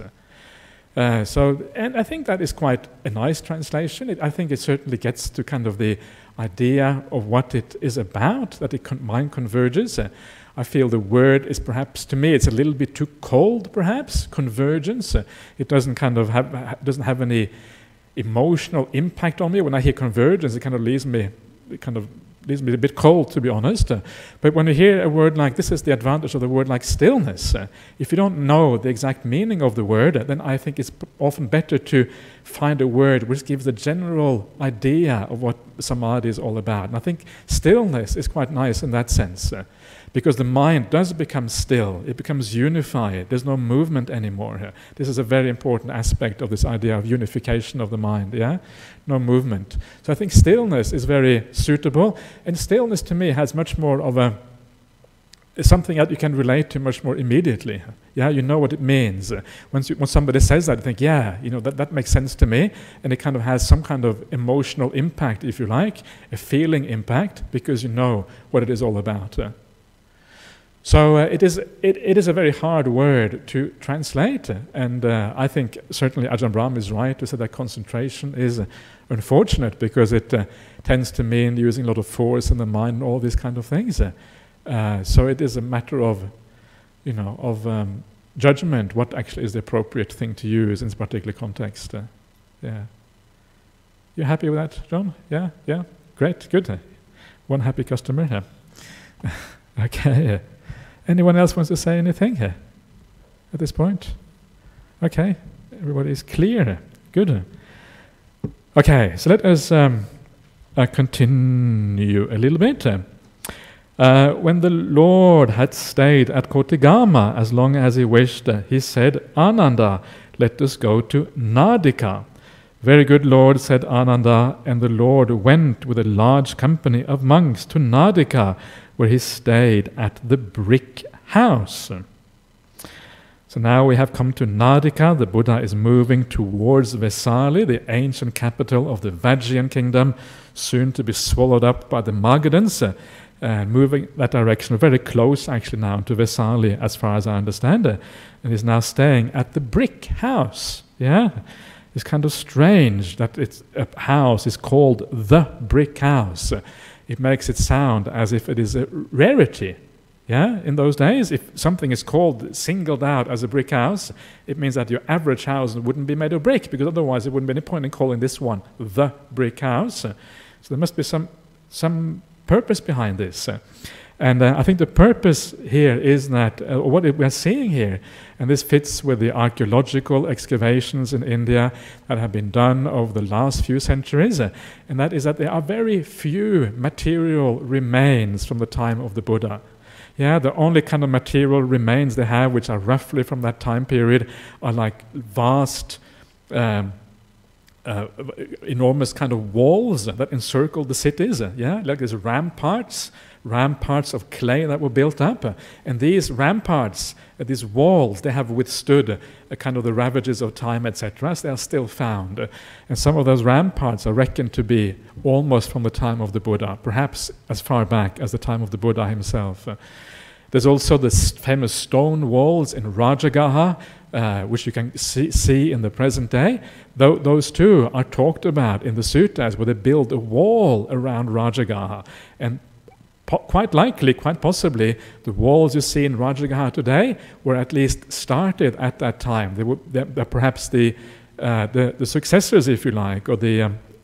And I think that is quite a nice translation. I think it certainly gets to kind of the idea of what it is about, that the mind converges. I feel the word is perhaps, to me, it's a little bit too cold, perhaps, convergence. It doesn't kind of have any emotional impact on me. When I hear convergence, it kind of leaves me a bit cold, to be honest. But when you hear a word like this, is the advantage of the word like stillness. If you don't know the exact meaning of the word, then I think it's often better to find a word which gives a general idea of what samadhi is all about. And I think stillness is quite nice in that sense, because the mind does become still, it becomes unified, there's no movement anymore. This is a very important aspect of this idea of unification of the mind, no movement. So I think stillness is very suitable, and stillness to me has much more of something that you can relate to much more immediately. You know what it means. When somebody says that, you think, that makes sense to me, and it kind of has some kind of emotional impact, if you like, a feeling impact, because you know what it is all about. So it is a very hard word to translate, and I think certainly Ajahn Brahm is right to say that concentration is unfortunate, because it tends to mean using a lot of force in the mind and all these kind of things. So it is a matter of, judgment, what actually is the appropriate thing to use in this particular context. You happy with that, John? Yeah, great, good. One happy customer here. Okay. Anyone else wants to say anything here at this point? Okay, everybody is clear. Good. Okay, so let us continue a little bit. When the Lord had stayed at Kotigama as long as he wished, he said, "Ananda, let us go to Nadika." "Very good, Lord," said Ananda, and the Lord went with a large company of monks to Nadika, where he stayed at the brick house. So now we have come to Nadika. The Buddha is moving towards Vesali, the ancient capital of the Vajjian kingdom, soon to be swallowed up by the Magadhans, moving that direction, very close actually now to Vesali, as far as I understand it, and is now staying at the brick house. It's kind of strange that a house is called the brick house. It makes it sound as if it is a rarity. In those days, if something is singled out as a brick house, it means that your average house wouldn't be made of brick, because otherwise there wouldn't be any point in calling this one the brick house. So there must be some purpose behind this. And I think the purpose here is that what we're seeing here, and this fits with the archaeological excavations in India that have been done over the last few centuries, and that is that there are very few material remains from the time of the Buddha. The only kind of material remains they have, which are roughly from that time period, are like vast, enormous kind of walls that encircle the cities. Like these ramparts of clay that were built up, and these ramparts, these walls, they have withstood kind of the ravages of time, etc. So they are still found, and some of those ramparts are reckoned to be almost from the time of the Buddha, perhaps as far back as the time of the Buddha himself. There's also the famous stone walls in Rajagaha, which you can see in the present day. Those two are talked about in the suttas, where they build a wall around Rajagaha, and quite likely, quite possibly, the walls you see in Rajagaha today were at least started at that time. They're perhaps the successors, if you like, or the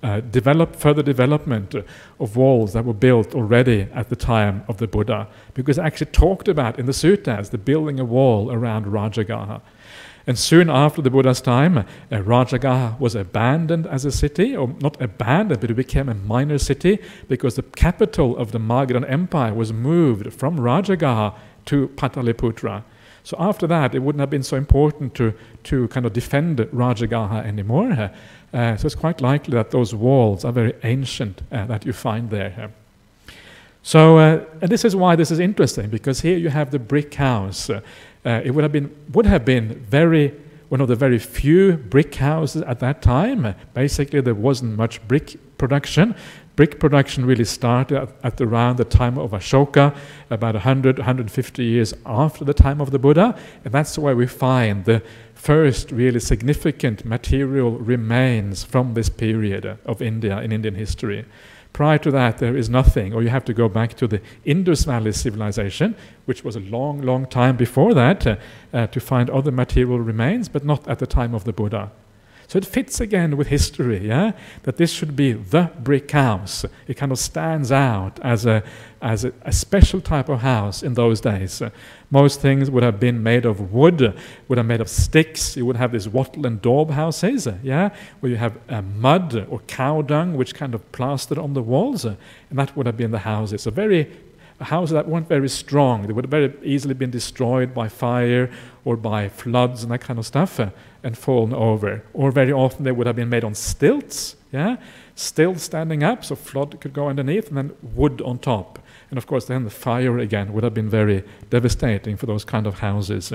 further development of walls that were built already at the time of the Buddha, because it actually talked about in the suttas the building a wall around Rajagaha. And soon after the Buddha's time, Rajagaha was abandoned as a city, or not abandoned, but it became a minor city because the capital of the Magadhan Empire was moved from Rajagaha to Pataliputra. So after that, it wouldn't have been so important to kind of defend Rajagaha anymore. So it's quite likely that those walls are very ancient that you find there. So, and this is why this is interesting, because here you have the brick house. It would have been one of the very few brick houses at that time. Basically, there wasn't much brick production. Brick production really started at around the time of Ashoka, about 150 years after the time of the Buddha, and that's where we find the first really significant material remains from this period of India in Indian history. Prior to that, there is nothing, or you have to go back to the Indus Valley civilization, which was a long, long time before that, to find other material remains, but not at the time of the Buddha. So it fits again with history, yeah? That this should be the brick house. It kind of stands out as a special type of house in those days. Most things would have been made of wood, would have made of sticks. You would have these wattle and daub houses, yeah? Where you have mud or cow dung, which kind of plastered on the walls, and that would have been the houses. Houses that weren't very strong. They would have very easily been destroyed by fire or by floods and that kind of stuff and fallen over. Or very often they would have been made on stilts, yeah? Stilts standing up, so flood could go underneath, and then wood on top. And of course then the fire again would have been very devastating for those kind of houses.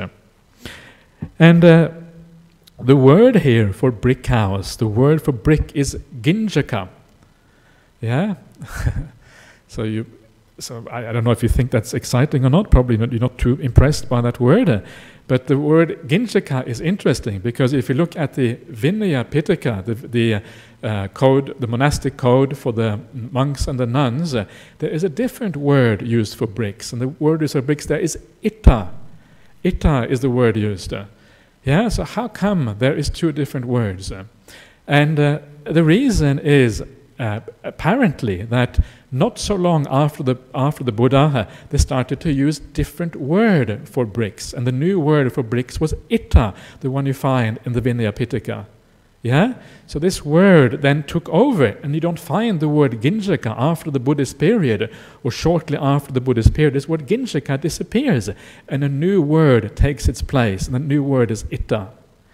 And the word here for brick house, the word for brick is ginjaka. Yeah? So I don't know if you think that's exciting or not. Probably not, you're not too impressed by that word. But the word ginjaka is interesting, because if you look at the Vinaya Pitaka, the code, the monastic code for the monks and the nuns, there is a different word used for bricks. And the word used for bricks there is itta. Itta is the word used. Yeah, so how come there is two different words? And the reason is apparently that not so long after the Buddha, they started to use different word for bricks, and the new word for bricks was itta, the one you find in the Vinaya Pitaka. Yeah, so this word then took over, and you don't find the word ginjaka after the Buddhist period, or shortly after the Buddhist period. This word ginjaka disappears, and a new word takes its place, and the new word is itta.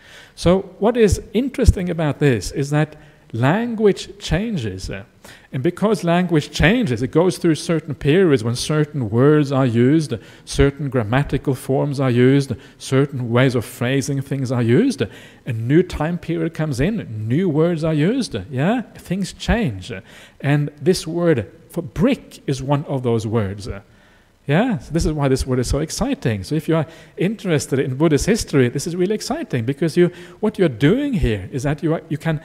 So what is interesting about this is that language changes. And because language changes, it goes through certain periods when certain words are used, certain grammatical forms are used, certain ways of phrasing things are used. A new time period comes in, new words are used. Yeah, things change. And this word for brick is one of those words. Yeah, so this is why this word is so exciting. So if you are interested in Buddhist history, this is really exciting, because what you're doing here is that you can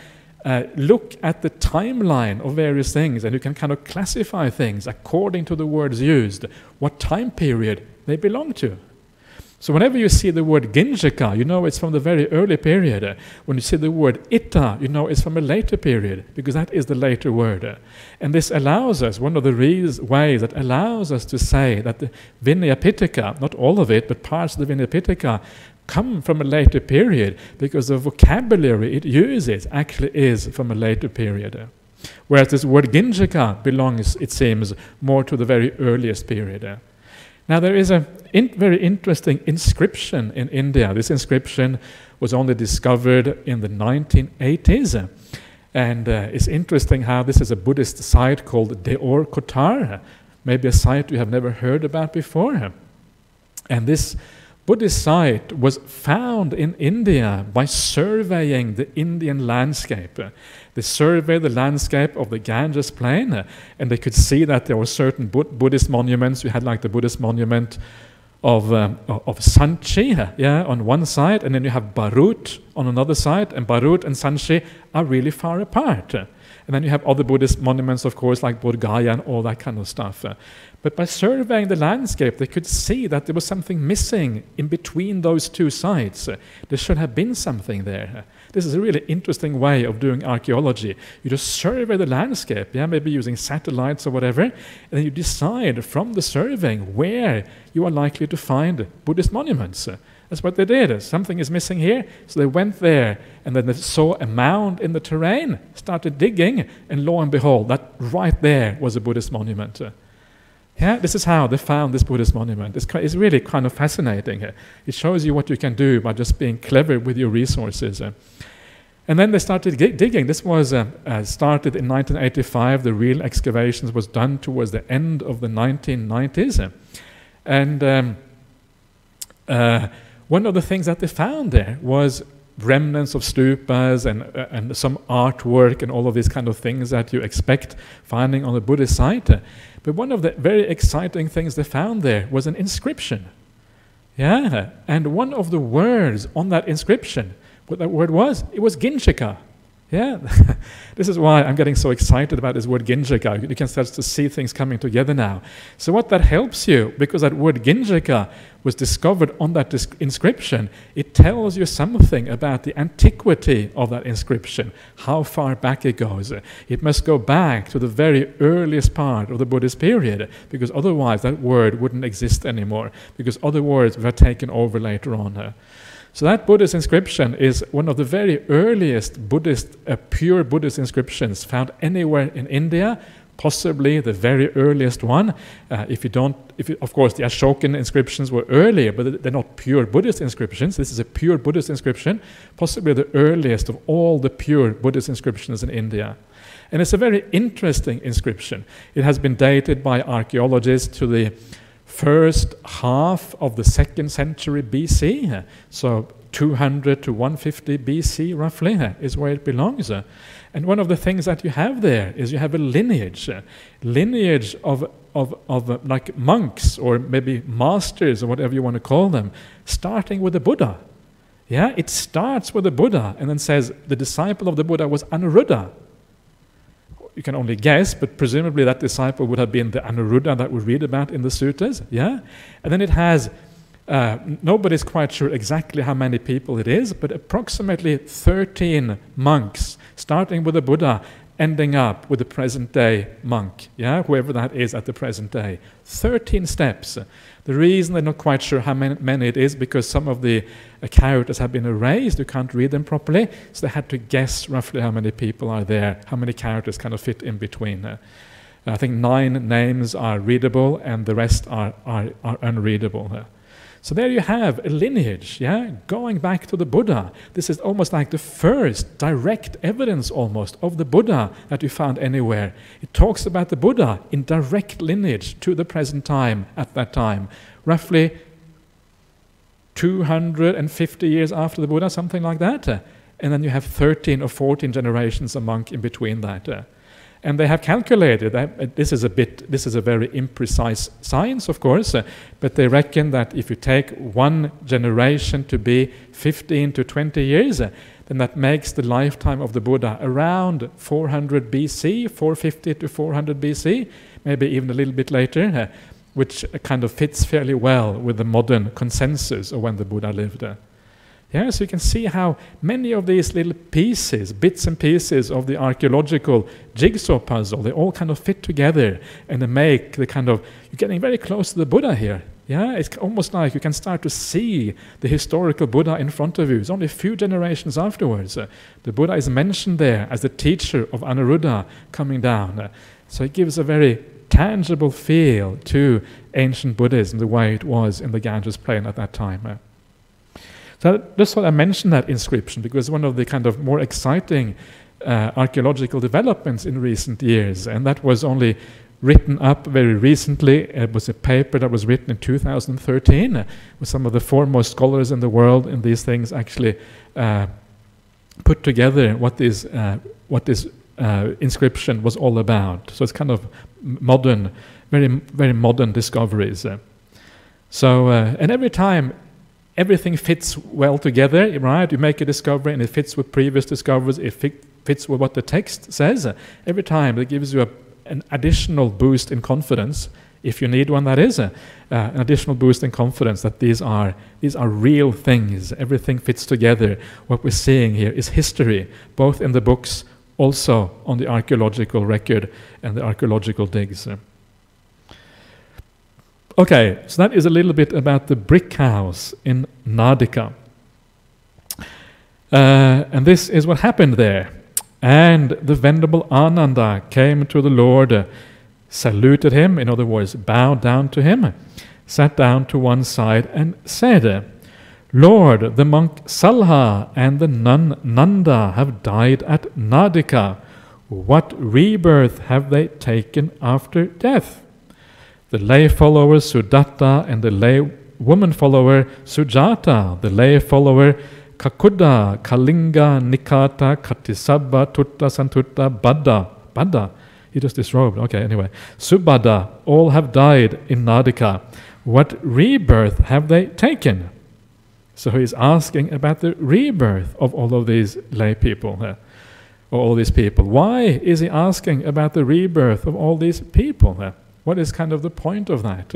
look at the timeline of various things, and you can kind of classify things according to the words used, what time period they belong to. So whenever you see the word ginjaka, you know it's from the very early period. When you see the word itta, you know it's from a later period, because that is the later word. And this allows us, one of the ways that allows us to say that the Vinaya Pitaka, not all of it, but parts of the Vinaya Pitaka, come from a later period, because the vocabulary it uses actually is from a later period. Whereas this word ginjaka belongs, it seems, more to the very earliest period. Now there is a very interesting inscription in India. This inscription was only discovered in the 1980s. And it's interesting how this is a Buddhist site called Deor Kotar, maybe a site you have never heard about before. And this Buddhist site was found in India by surveying the Indian landscape. They surveyed the landscape of the Ganges plain, and they could see that there were certain Buddhist monuments. You had like the Buddhist monument of Sanchi, yeah, on one side, and then you have Bharut on another side, and Bharut and Sanchi are really far apart. And then you have other Buddhist monuments, of course, like Bodh Gaya and all that kind of stuff. But by surveying the landscape, they could see that there was something missing in between those two sites. There should have been something there. This is a really interesting way of doing archaeology. You just survey the landscape, maybe using satellites or whatever, and then you decide from the surveying where you are likely to find Buddhist monuments. That's what they did. Something is missing here, so they went there, and then they saw a mound in the terrain, started digging, and lo and behold, that right there was a Buddhist monument. This is how they found this Buddhist monument. It's really kind of fascinating. It shows you what you can do by just being clever with your resources. And then they started digging. This was started in 1985. The real excavations was done towards the end of the 1990s. And one of the things that they found there was remnants of stupas and some artwork and all of these kind of things that you expect finding on a Buddhist site. But one of the very exciting things they found there was an inscription. And one of the words on that inscription, what that word was, it was Ginchika. This is why I'm getting so excited about this word Ginchika. You can start to see things coming together now. So what that helps you, because that word Ginchika was discovered on that inscription, it tells you something about the antiquity of that inscription, how far back it goes. It must go back to the very earliest part of the Buddhist period, because otherwise that word wouldn't exist anymore, because other words were taken over later on. So that Buddhist inscription is one of the very earliest Buddhist, pure Buddhist inscriptions found anywhere in India, possibly the very earliest one. Of course, the Ashokan inscriptions were earlier, but they're not pure Buddhist inscriptions. This is a pure Buddhist inscription, possibly the earliest of all the pure Buddhist inscriptions in India. And it's a very interesting inscription. It has been dated by archaeologists to the first half of the 2nd century BC, so 200 to 150 BC roughly is where it belongs. And one of the things that you have there is you have a lineage of like monks or maybe masters or whatever you want to call them, starting with the Buddha. It starts with the Buddha and then says the disciple of the Buddha was Anuruddha. You can only guess, but presumably that disciple would have been the Anuruddha that we read about in the suttas. And then it has, nobody's quite sure exactly how many people it is, but approximately 13 monks, starting with the Buddha, ending up with the present-day monk, whoever that is at the present day. 13 steps. The reason they're not quite sure how many it is, because some of the characters have been erased, you can't read them properly, so they had to guess roughly how many people are there, how many characters kind of fit in between. I think 9 names are readable, and the rest are unreadable. So there you have a lineage, going back to the Buddha. This is almost like the first direct evidence almost of the Buddha that you found anywhere. It talks about the Buddha in direct lineage to the present time at that time. Roughly 250 years after the Buddha, something like that. And then you have 13 or 14 generations a monk in between that. And they have calculated that this is a very imprecise science, of course, but they reckon that if you take one generation to be 15 to 20 years, then that makes the lifetime of the Buddha around 400 BC, 450 to 400 BC, maybe even a little bit later, which kind of fits fairly well with the modern consensus of when the Buddha lived. So you can see how many of these little pieces, bits and pieces of the archaeological jigsaw puzzle, they all kind of fit together and they make the kind of, you're getting very close to the Buddha here. It's almost like you can start to see the historical Buddha in front of you. It's only a few generations afterwards. The Buddha is mentioned there as the teacher of Anuruddha coming down. So it gives a very tangible feel to ancient Buddhism, the way it was in the Ganges plain at that time. So just thought I mentioned that inscription because one of the kind of more exciting archaeological developments in recent years, and that was only written up very recently. It was a paper that was written in 2013 with some of the foremost scholars in the world in these things actually put together what this inscription was all about. So it's kind of modern, very, very modern discoveries. And every time everything fits well together, right? You make a discovery and it fits with previous discoveries, it fits with what the text says. Every time it gives you an additional boost in confidence, if you need one, that is, an additional boost in confidence that these are real things. Everything fits together. What we're seeing here is history, both in the books, also on the archaeological record and the archaeological digs. Okay, so that is a little bit about the brick house in Nardika. And this is what happened there. And the venerable Ananda came to the Lord, saluted him, in other words, bowed down to him, sat down to one side and said, Lord, the monk Salha and the nun Nanda have died at Nardika. What rebirth have they taken after death? The lay follower Sudatta and the lay woman follower Sujata, the lay follower Kakuda, Kalinga, Nikata, Katisabba, Tutta, Santutta, Bada. He just disrobed. Okay, anyway. Subada, all have died in Nardika. What rebirth have they taken? So he's asking about the rebirth of all of these lay people, or all these people. Why is he asking about the rebirth of all these people? What is kind of the point of that?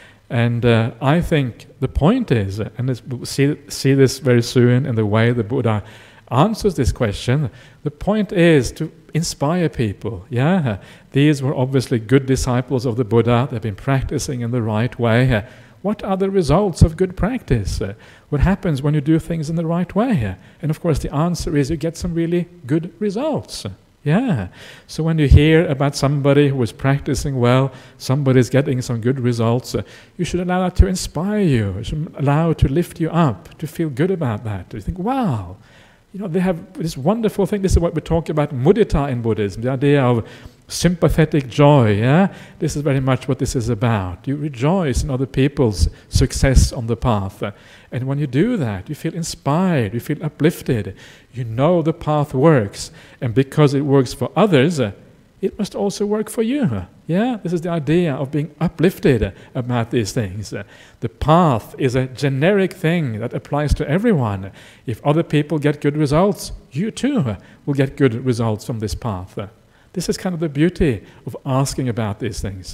And I think the point is, and we'll see this very soon in the way the Buddha answers this question, the point is to inspire people. Yeah, these were obviously good disciples of the Buddha. They've been practicing in the right way. What are the results of good practice? What happens when you do things in the right way? And of course the answer is you get some really good results. Yeah. So when you hear about somebody who is practicing well, somebody's getting some good results, you should allow that to inspire you. You should allow it to lift you up, to feel good about that. You think, wow, you know, they have this wonderful thing. This is what we talk about mudita in Buddhism, the idea of sympathetic joy. Yeah, this is very much what this is about. You rejoice in other people's success on the path, and when you do that, you feel inspired, you feel uplifted. You know the path works, and because it works for others, it must also work for you. Yeah, this is the idea of being uplifted about these things. The path is a generic thing that applies to everyone. If other people get good results, you too will get good results from this path. This is kind of the beauty of asking about these things.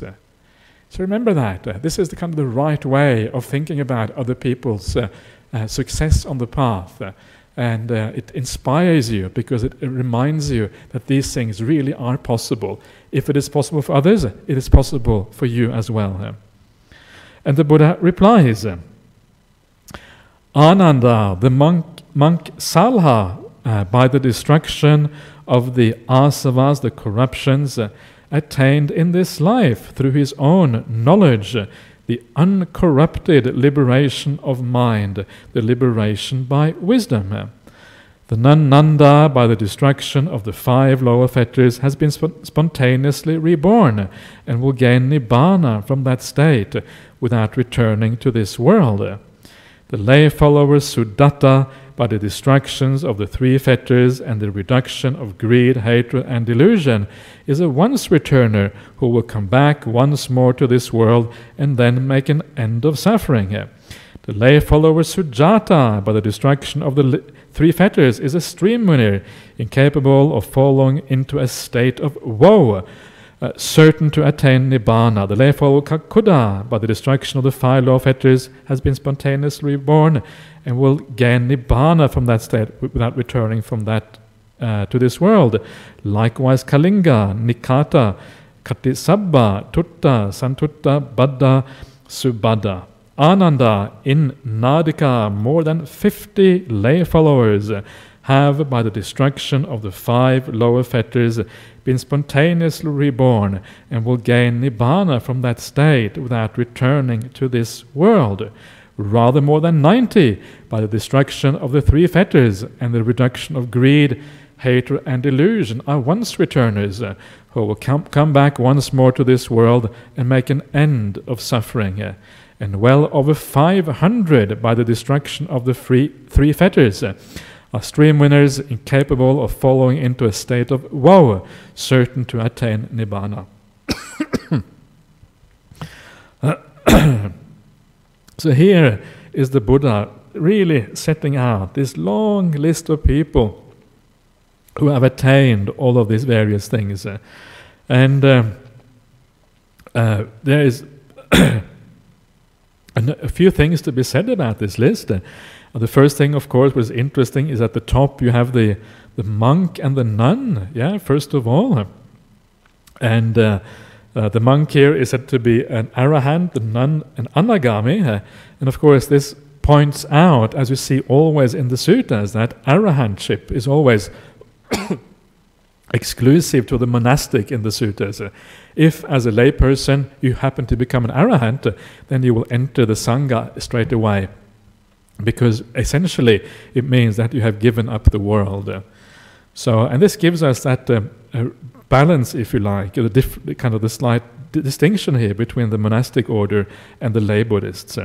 So remember that. This is the kind of the right way of thinking about other people's success on the path. And it inspires you because it reminds you that these things really are possible. If it is possible for others, it is possible for you as well. And the Buddha replies, Ananda, the monk Salha, by the destruction of the asavas, the corruptions, attained in this life through his own knowledge, the uncorrupted liberation of mind, the liberation by wisdom. The nun Nanda, by the destruction of the 5 lower fetters, has been spontaneously reborn and will gain nibbana from that state without returning to this world. The lay follower Sudatta, by the destructions of the 3 fetters and the reduction of greed, hatred, and delusion, is a once-returner who will come back once more to this world and then make an end of suffering. The lay follower Sujata, by the destruction of the 3 fetters, is a stream winner, incapable of falling into a state of woe, certain to attain nibbana. The lay follower Kakuda, by the destruction of the 5 lower fetters, has been spontaneously reborn and will gain nibbana from that state without returning from that to this world. Likewise, Kalinga, Nikata, Katisabba, Tutta, Santutta, Bada, Subada. Ananda, in Nardika, more than 50 lay followers have, by the destruction of the 5 lower fetters, been spontaneously reborn and will gain nibbana from that state without returning to this world. Rather, more than 90, by the destruction of the 3 fetters and the reduction of greed, hatred, and delusion, are once-returners who will come back once more to this world and make an end of suffering. And well over 500, by the destruction of the 3 fetters, are stream winners incapable of falling into a state of woe, certain to attain nibbana. So here is the Buddha really setting out this long list of people who have attained all of these various things. And there is a few things to be said about this list. The first thing, of course, was interesting is at the top you have the monk and the nun, first of all. And the monk here is said to be an arahant, the nun an anagami. And of course this points out, as you see always in the suttas, that arahantship is always exclusive to the monastic in the suttas. If, as a layperson, you happen to become an arahant, then you will enter the sangha straight away, because essentially it means that you have given up the world. And this gives us that balance, if you like, the slight distinction here between the monastic order and the lay Buddhists.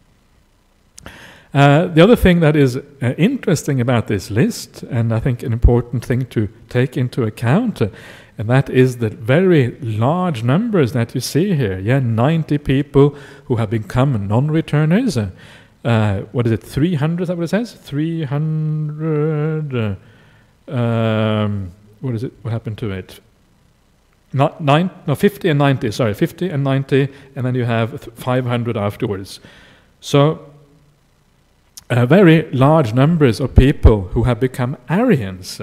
The other thing that is interesting about this list, and I think an important thing to take into account, and that is the very large numbers that you see here. 90 people who have become non-returners. What is it, 300, is that what it says? 300, what is it, what happened to it? 50 and 90, 50 and 90, and then you have 500 afterwards. So, very large numbers of people who have become Aryans.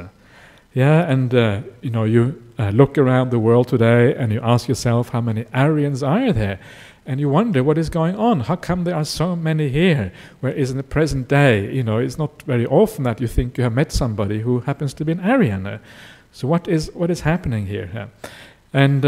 You look around the world today and you ask yourself how many Aryans are there, and you wonder what is going on. How come there are so many here? Whereas in the present day, it's not very often that you think you have met somebody who happens to be an Aryan. So what is happening here? And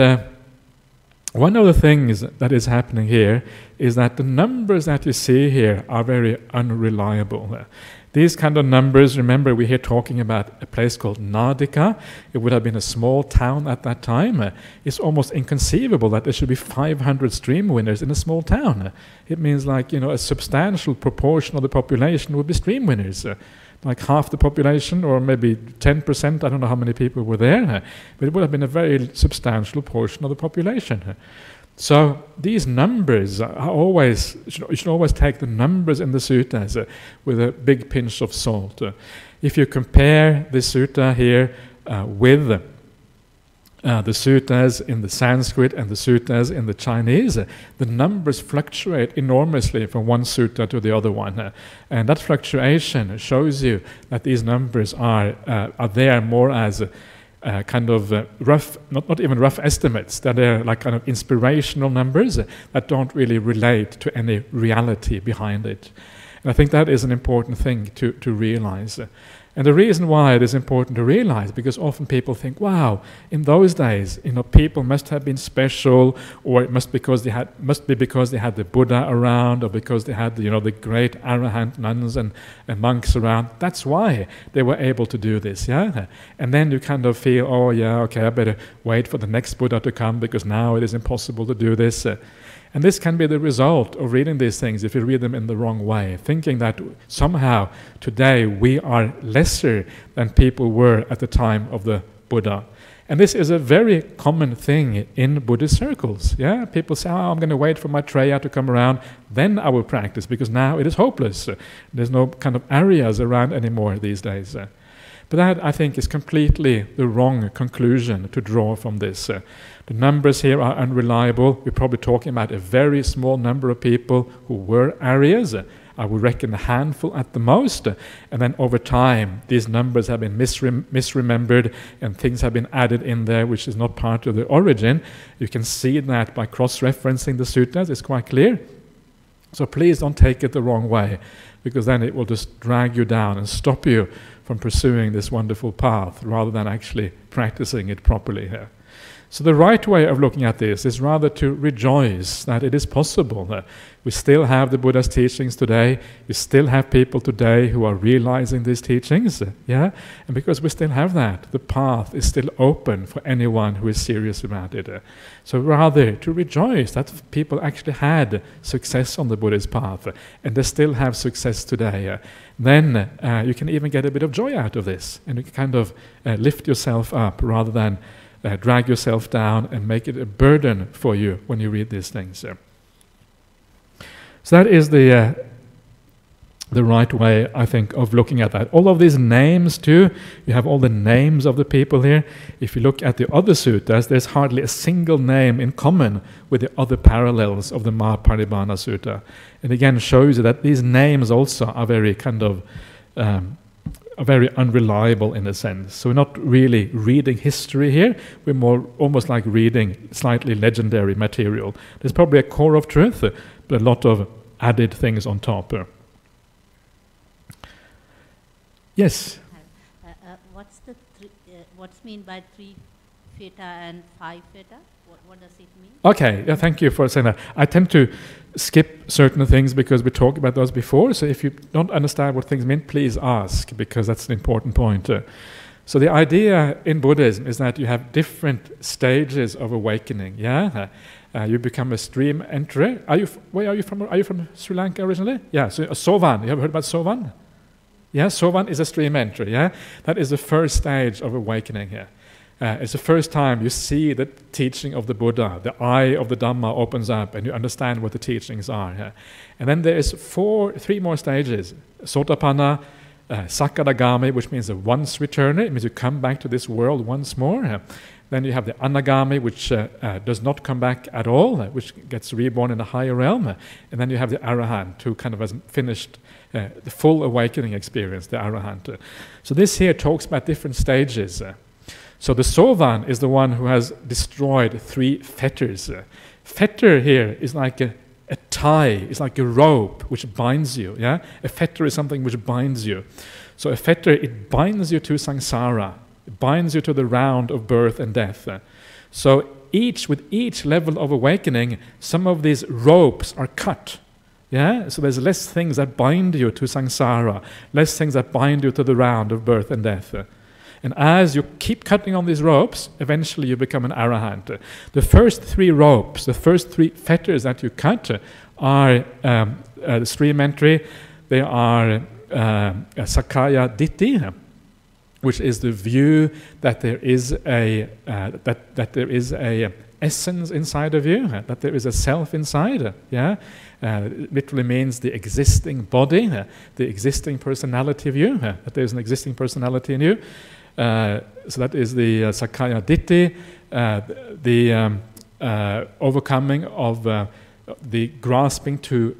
one of the things that is happening here is that the numbers that you see here are very unreliable. These kind of numbers, remember we're here talking about a place called Nadika. It would have been a small town at that time. It's almost inconceivable that there should be 500 stream winners in a small town. It means a substantial proportion of the population would be stream winners. Like half the population, or maybe 10%, I don't know how many people were there, but it would have been a very substantial portion of the population. So these numbers are always, you should always take the numbers in the suttas with a big pinch of salt. If you compare the sutta here with the suttas in the Sanskrit and the suttas in the Chinese, the numbers fluctuate enormously from one sutta to the other one. And that fluctuation shows you that these numbers are there more as rough, not even rough estimates, that they're like kind of inspirational numbers that don't really relate to any reality behind it. And I think that is an important thing to realize. And the reason why it is important to realize, because often people think, wow, in those days, people must have been special, or it must be because they had the Buddha around, or because they had the great arahant nuns and monks around. That's why they were able to do this, And then you kind of feel, oh yeah, okay, I better wait for the next Buddha to come, because now it is impossible to do this. And this can be the result of reading these things if you read them in the wrong way, thinking that somehow today we are lesser than people were at the time of the Buddha. And this is a very common thing in Buddhist circles. People say, I'm going to wait for Maitreya to come around, then I will practice, because now it is hopeless. There's no kind of areas around anymore these days. But that, I think, is completely the wrong conclusion to draw from this. The numbers here are unreliable. We're probably talking about a very small number of people who were Aryas. I would reckon a handful at the most. And then over time, these numbers have been misremembered, and things have been added in there which is not part of the origin. You can see that by cross-referencing the suttas. It's quite clear. So please don't take it the wrong way, because then it will just drag you down and stop you from pursuing this wonderful path rather than actually practicing it properly here. So the right way of looking at this is rather to rejoice that it is possible. We still have the Buddha's teachings today. We still have people today who are realizing these teachings. And because we still have that, the path is still open for anyone who is serious about it. So rather to rejoice that people actually had success on the Buddhist path, and they still have success today. Then you can even get a bit of joy out of this, and you can kind of lift yourself up rather than drag yourself down and make it a burden for you when you read these things. So that is the the right way, I think, of looking at that. All of these names too, you have all the names of the people here. If you look at the other suttas, there's hardly a single name in common with the other parallels of the Mahaparinibbana Sutta. And again, shows you that these names also are very kind of, are very unreliable in a sense. So we're not really reading history here, we're more almost like reading slightly legendary material. There's probably a core of truth, but a lot of added things on top. Yes. What's mean by 3 feta and 5 feta? What does it mean? Okay, yeah, thank you for saying that. I tend to skip certain things because we talked about those before. So if you don't understand what things mean, please ask, because that's an important point. So the idea in Buddhism is that you have different stages of awakening. Yeah, you become a stream enterer. Where are you from? Are you from Sri Lanka originally? Yeah. So a Sovan. You ever heard about Sovan? Yeah, Sovan is a stream entry, yeah? That is the first stage of awakening here. It's the first time you see the teaching of the Buddha, the eye of the Dhamma opens up and you understand what the teachings are. Yeah? And then there is 3 more stages. Sotapanna, Sakadagami, which means a once returner, it means you come back to this world once more. Yeah? Then you have the Anagami, which does not come back at all, which gets reborn in a higher realm. And then you have the Arahant, who kind of has finished the full awakening experience, the Arahant. So this here talks about different stages. So the Sovan is the one who has destroyed 3 fetters. Fetter here is like a tie, it's like a rope which binds you. Yeah, a fetter is something which binds you. So a fetter, it binds you to samsara. It binds you to the round of birth and death. So with each level of awakening, some of these ropes are cut. Yeah, so there's less things that bind you to samsara, less things that bind you to the round of birth and death. And as you keep cutting on these ropes, eventually you become an arahant. The first 3 ropes, the first 3 fetters that you cut are the stream entry. They are Sakaya Ditti, which is the view that there is a that there is a essence inside of you, that there is a self inside. Yeah, it literally means the existing body, the existing personality of you. That there is an existing personality in you. So that is the Sakaya Ditti, the overcoming of the grasping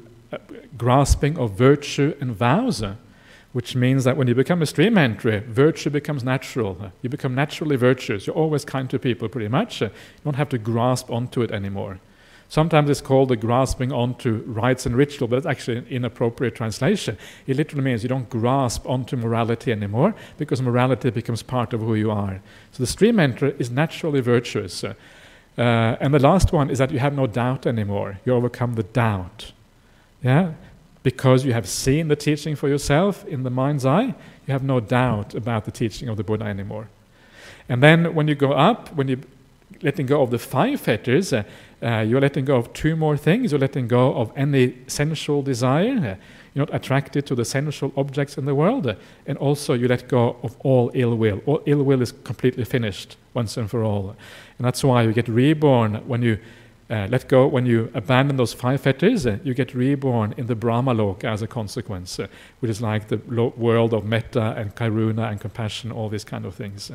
of virtue and vows, which means that when you become a stream entry, virtue becomes natural. You become naturally virtuous. You're always kind to people, pretty much. You don't have to grasp onto it anymore. Sometimes it's called the grasping onto rites and ritual, but it's actually an inappropriate translation. It literally means you don't grasp onto morality anymore, because morality becomes part of who you are. So the stream entry is naturally virtuous. And the last one is that you have no doubt anymore. You overcome the doubt. Yeah? Because you have seen the teaching for yourself in the mind's eye, you have no doubt about the teaching of the Buddha anymore. And then when you go up, when you're letting go of the 5 fetters, you're letting go of 2 more things. You're letting go of any sensual desire. You're not attracted to the sensual objects in the world. And also you let go of all ill will. All ill will is completely finished once and for all. And that's why you get reborn when you when you abandon those 5 fetters, you get reborn in the Brahmaloka as a consequence, which is like the world of metta and karuna and compassion, all these kind of things.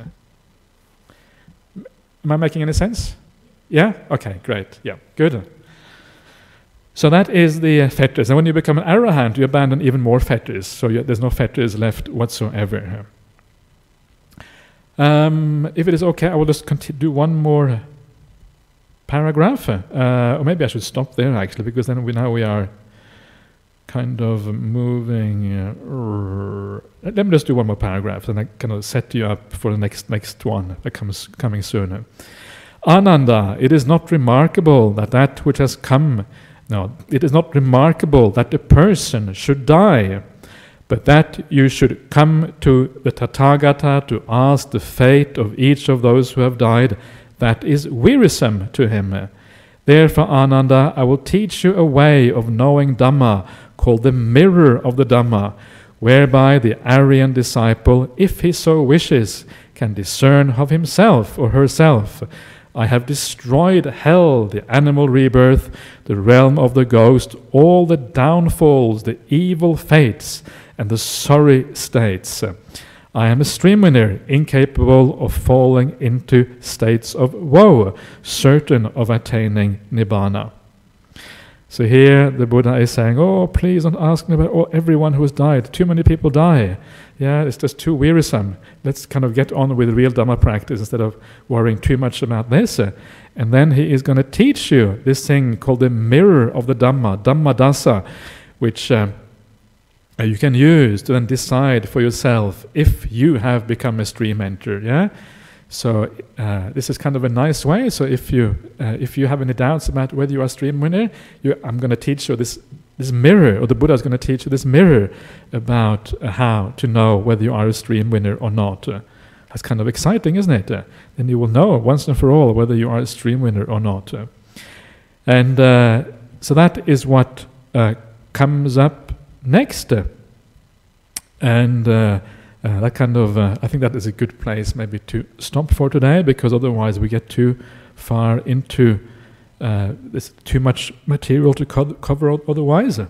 Am I making any sense? Yeah? Okay, great. Yeah, good. So that is the fetters. And when you become an arahant, you abandon even more fetters. So there's no fetters left whatsoever. If it is okay, I will just do one more paragraph. Or maybe I should stop there, actually, because then we are kind of moving. Let me just do one more paragraph, and I kind of set you up for the next one that coming sooner. Ananda, it is not remarkable that which has come. No, it is not remarkable that a person should die, but that you should come to the Tathagata to ask the fate of each of those who have died. That is wearisome to him. Therefore, Ananda, I will teach you a way of knowing Dhamma, called the mirror of the Dhamma, whereby the Aryan disciple, if he so wishes, can discern of himself or herself I have destroyed hell, the animal rebirth, the realm of the ghost, all the downfalls, the evil fates, and the sorry states. I am a stream winner, incapable of falling into states of woe, certain of attaining Nibbana. So here the Buddha is saying, oh, please don't ask me about everyone who has died. Too many people die. Yeah, it's just too wearisome. Let's kind of get on with real Dhamma practice instead of worrying too much about this. And then he is going to teach you this thing called the mirror of the Dhamma, Dhammadasa, which you can use to then decide for yourself if you have become a stream enter. Yeah. So this is kind of a nice way. So if you have any doubts about whether you are a stream winner, I'm going to teach you this mirror, or the Buddha is going to teach you this mirror about how to know whether you are a stream winner or not. That's kind of exciting, isn't it? Then you will know once and for all whether you are a stream winner or not. And so that is what comes up next. And that kind of, I think that is a good place maybe to stop for today, because otherwise we get too far into there's too much material to cover otherwise.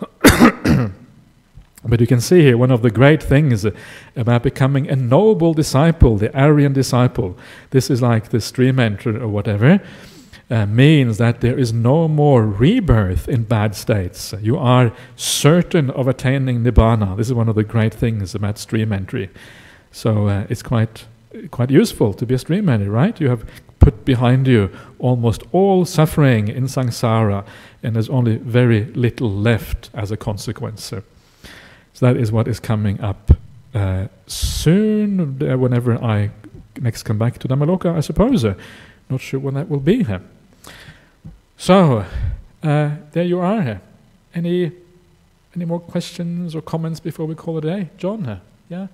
But you can see here one of the great things about becoming a noble disciple, the Aryan disciple. This is like the stream enter or whatever. Means that there is no more rebirth in bad states. You are certain of attaining Nibbana. This is one of the great things about stream entry. So it's quite useful to be a stream entry, right? You have put behind you almost all suffering in samsara, and there's only very little left as a consequence. So that is what is coming up soon, whenever I next come back to Dhammaloka, I suppose. Not sure when that will be. So, there you are. Any more questions or comments before we call it a day? John? Yeah?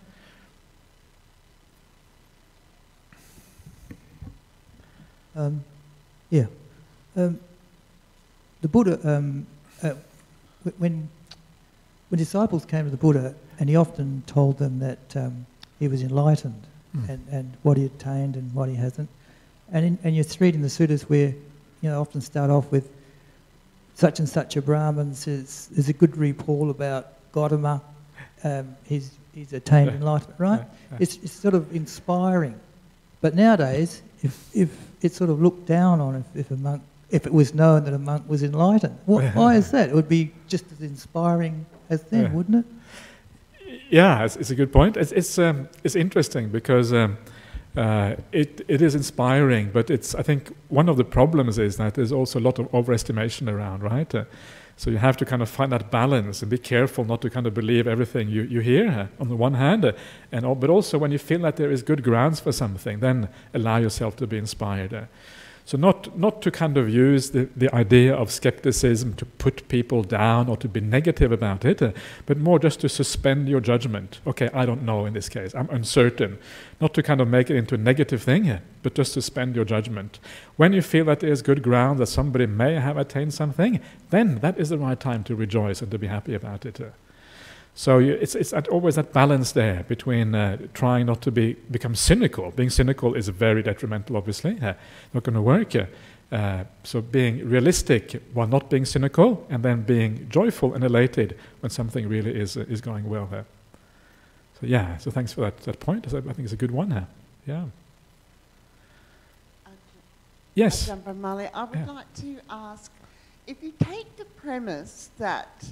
Yeah. The Buddha, when disciples came to the Buddha, and he often told them that he was enlightened, and what he attained and what he hasn't. And you read in the suttas where, often start off with such and such a Brahmin says, there's a good report about Gautama, he's attained enlightenment, right? It's sort of inspiring. But nowadays, if it's sort of looked down on if it was known that a monk was enlightened, why is that? It would be just as inspiring as them, wouldn't it? Yeah, it's a good point. It's interesting because it is inspiring, but I think one of the problems is that there's also a lot of overestimation around, right? So you have to kind of find that balance and be careful not to kind of believe everything you hear on the one hand, but also when you feel that there is good grounds for something, then allow yourself to be inspired. So not to kind of use the idea of skepticism to put people down or to be negative about it, but more just to suspend your judgment. Okay, I don't know in this case, I'm uncertain. Not to kind of make it into a negative thing, but just suspend your judgment. When you feel that there is good ground that somebody may have attained something, then that is the right time to rejoice and to be happy about it. So it's always that balance there between trying not to become cynical. Being cynical is very detrimental, obviously. Not going to work. So being realistic while not being cynical, and then being joyful and elated when something really is going well. So yeah. So thanks for that point. I think it's a good one. Yeah. Yes. Ajahn Brahmali, I would like to ask, if you take the premise that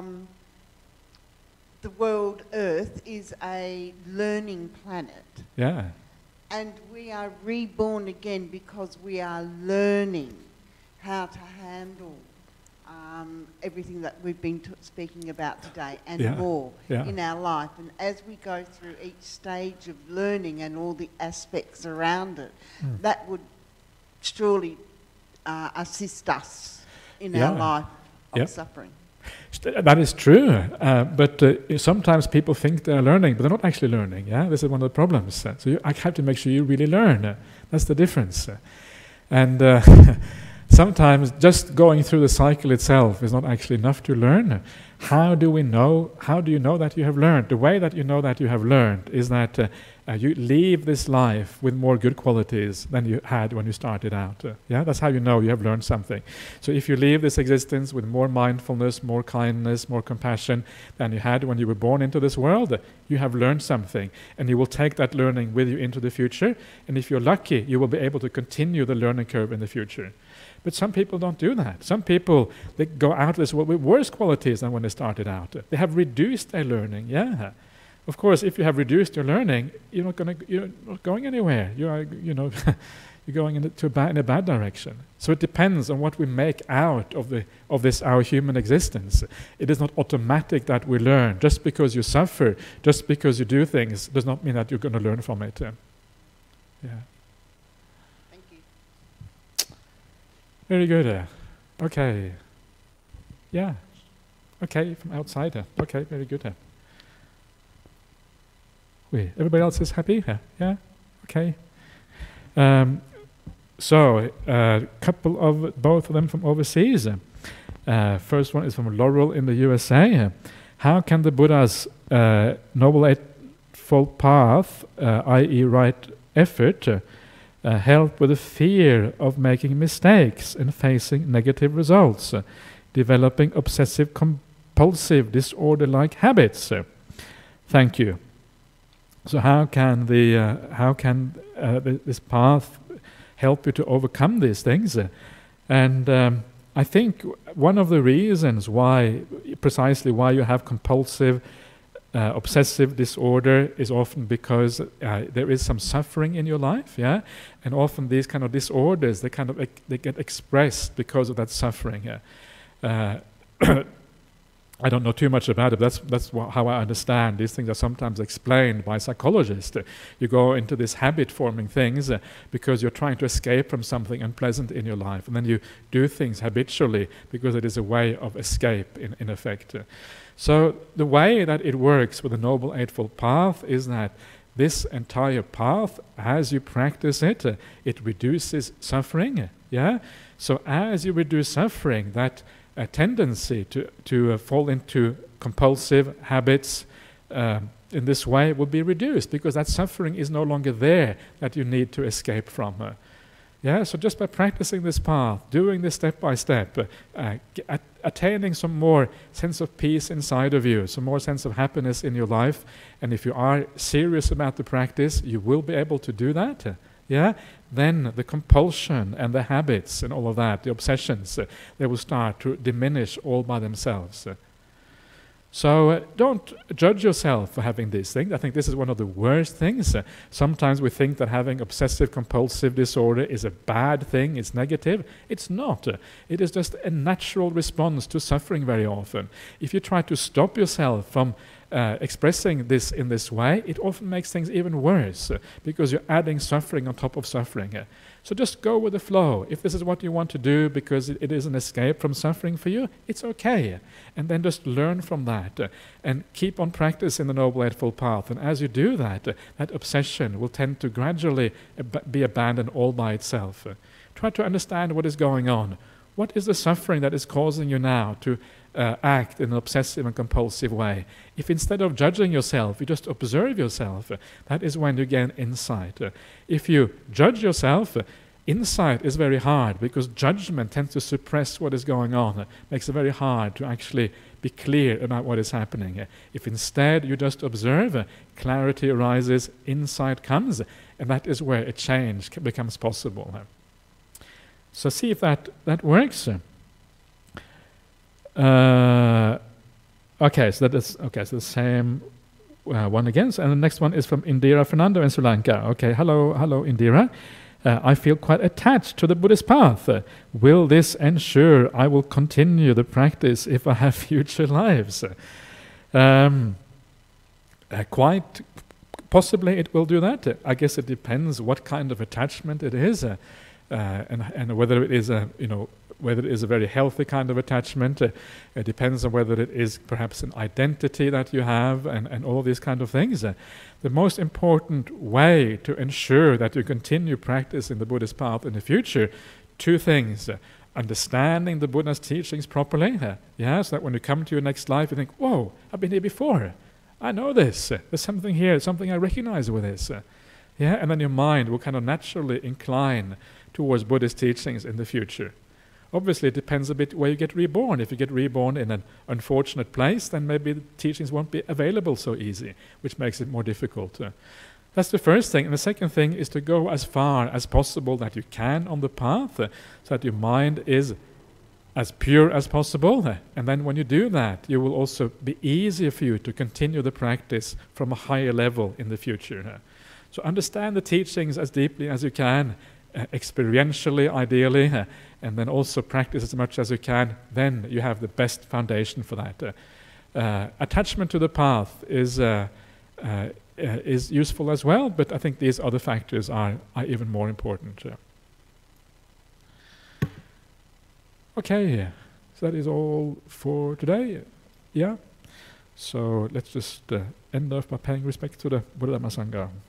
the world Earth is a learning planet. Yeah. And we are reborn again because we are learning how to handle everything that we've been speaking about today and more in our life. And as we go through each stage of learning and all the aspects around it, that would surely assist us in our life of suffering. That is true, but sometimes people think they're learning, but they're not actually learning. Yeah, this is one of the problems. So I have to make sure you really learn. That's the difference. And sometimes just going through the cycle itself is not actually enough to learn. How do you know that you have learned? The way that you know that you have learned is that you leave this life with more good qualities than you had when you started out. That's how you know you have learned something. So if you leave this existence with more mindfulness, more kindness, more compassion than you had when you were born into this world, you have learned something, and you will take that learning with you into the future. And if you're lucky, you will be able to continue the learning curve in the future. But some people don't do that. Some people, they go out this world with worse qualities than when they started out. They have reduced their learning. Of course, if you have reduced your learning, you're not going anywhere. You're going in a bad direction. So it depends on what we make out of this our human existence. It is not automatic that we learn. Just because you suffer, just because you do things, does not mean that you're going to learn from it. Thank you. Very good. Okay. Yeah. Okay, from outside. Okay, very good. Wait, everybody else is happy? Yeah? Okay. So, a couple of both of them from overseas. First one is from Laurel in the USA. How can the Buddha's Noble Eightfold Path, i.e. right effort, help with the fear of making mistakes and facing negative results, developing obsessive-compulsive disorder-like habits? Thank you. So how can this path help you to overcome these things? And I think one of the reasons precisely why you have compulsive, obsessive disorder is often because there is some suffering in your life, and often these kind of disorders they get expressed because of that suffering. I don't know too much about it, but that's how I understand. These things are sometimes explained by psychologists. You go into this habit-forming things because you're trying to escape from something unpleasant in your life, and then you do things habitually because it is a way of escape, in effect. So the way that it works with the Noble Eightfold Path is that this entire path, as you practice it, it reduces suffering. So as you reduce suffering, that a tendency to fall into compulsive habits in this way will be reduced because that suffering is no longer there that you need to escape from. So just by practicing this path, doing this step by step, attaining some more sense of peace inside of you, some more sense of happiness in your life, and if you are serious about the practice, you will be able to do that. Then the compulsion and the habits and all of that, the obsessions, they will start to diminish all by themselves. So don't judge yourself for having these things. I think this is one of the worst things. Sometimes we think that having obsessive-compulsive disorder is a bad thing, it's negative. It's not. It is just a natural response to suffering very often. If you try to stop yourself from expressing this in this way, it often makes things even worse because you're adding suffering on top of suffering. So just go with the flow. If this is what you want to do because it is an escape from suffering for you, it's okay. And then just learn from that and keep on practicing the Noble Eightfold Path. And as you do that, that obsession will tend to gradually be abandoned all by itself. Try to understand what is going on. What is the suffering that is causing you now to act in an obsessive and compulsive way? If instead of judging yourself, you just observe yourself, that is when you gain insight. If you judge yourself, insight is very hard because judgment tends to suppress what is going on. It makes it very hard to actually be clear about what is happening. If instead you just observe, clarity arises, insight comes, and that is where a change becomes possible. So see if that works. Okay, so so the same one again. And the next one is from Indira Fernando in Sri Lanka. Okay, hello Indira. I feel quite attached to the Buddhist path. Will this ensure I will continue the practice if I have future lives? Quite possibly it will do that. I guess it depends what kind of attachment it is, and whether it is whether it is a very healthy kind of attachment. It depends on whether it is perhaps an identity that you have and all these kind of things. The most important way to ensure that you continue practicing the Buddhist path in the future, two things. understanding the Buddha's teachings properly. So that when you come to your next life, you think, whoa, I've been here before. I know this. There's something here, something I recognize with this. And then your mind will kind of naturally incline towards Buddhist teachings in the future. Obviously, it depends a bit where you get reborn. If you get reborn in an unfortunate place, then maybe the teachings won't be available so easy, which makes it more difficult. That's the first thing. And the second thing is to go as far as possible that you can on the path, so that your mind is as pure as possible. And then when you do that, you will also be easier for you to continue the practice from a higher level in the future. So understand the teachings as deeply as you can, experientially, ideally, and then also practice as much as you can. Then you have the best foundation for that. Attachment to the path is useful as well, but I think these other factors are even more important. Okay, so that is all for today. So let's just end off by paying respect to the Buddha Dhamma Sangha.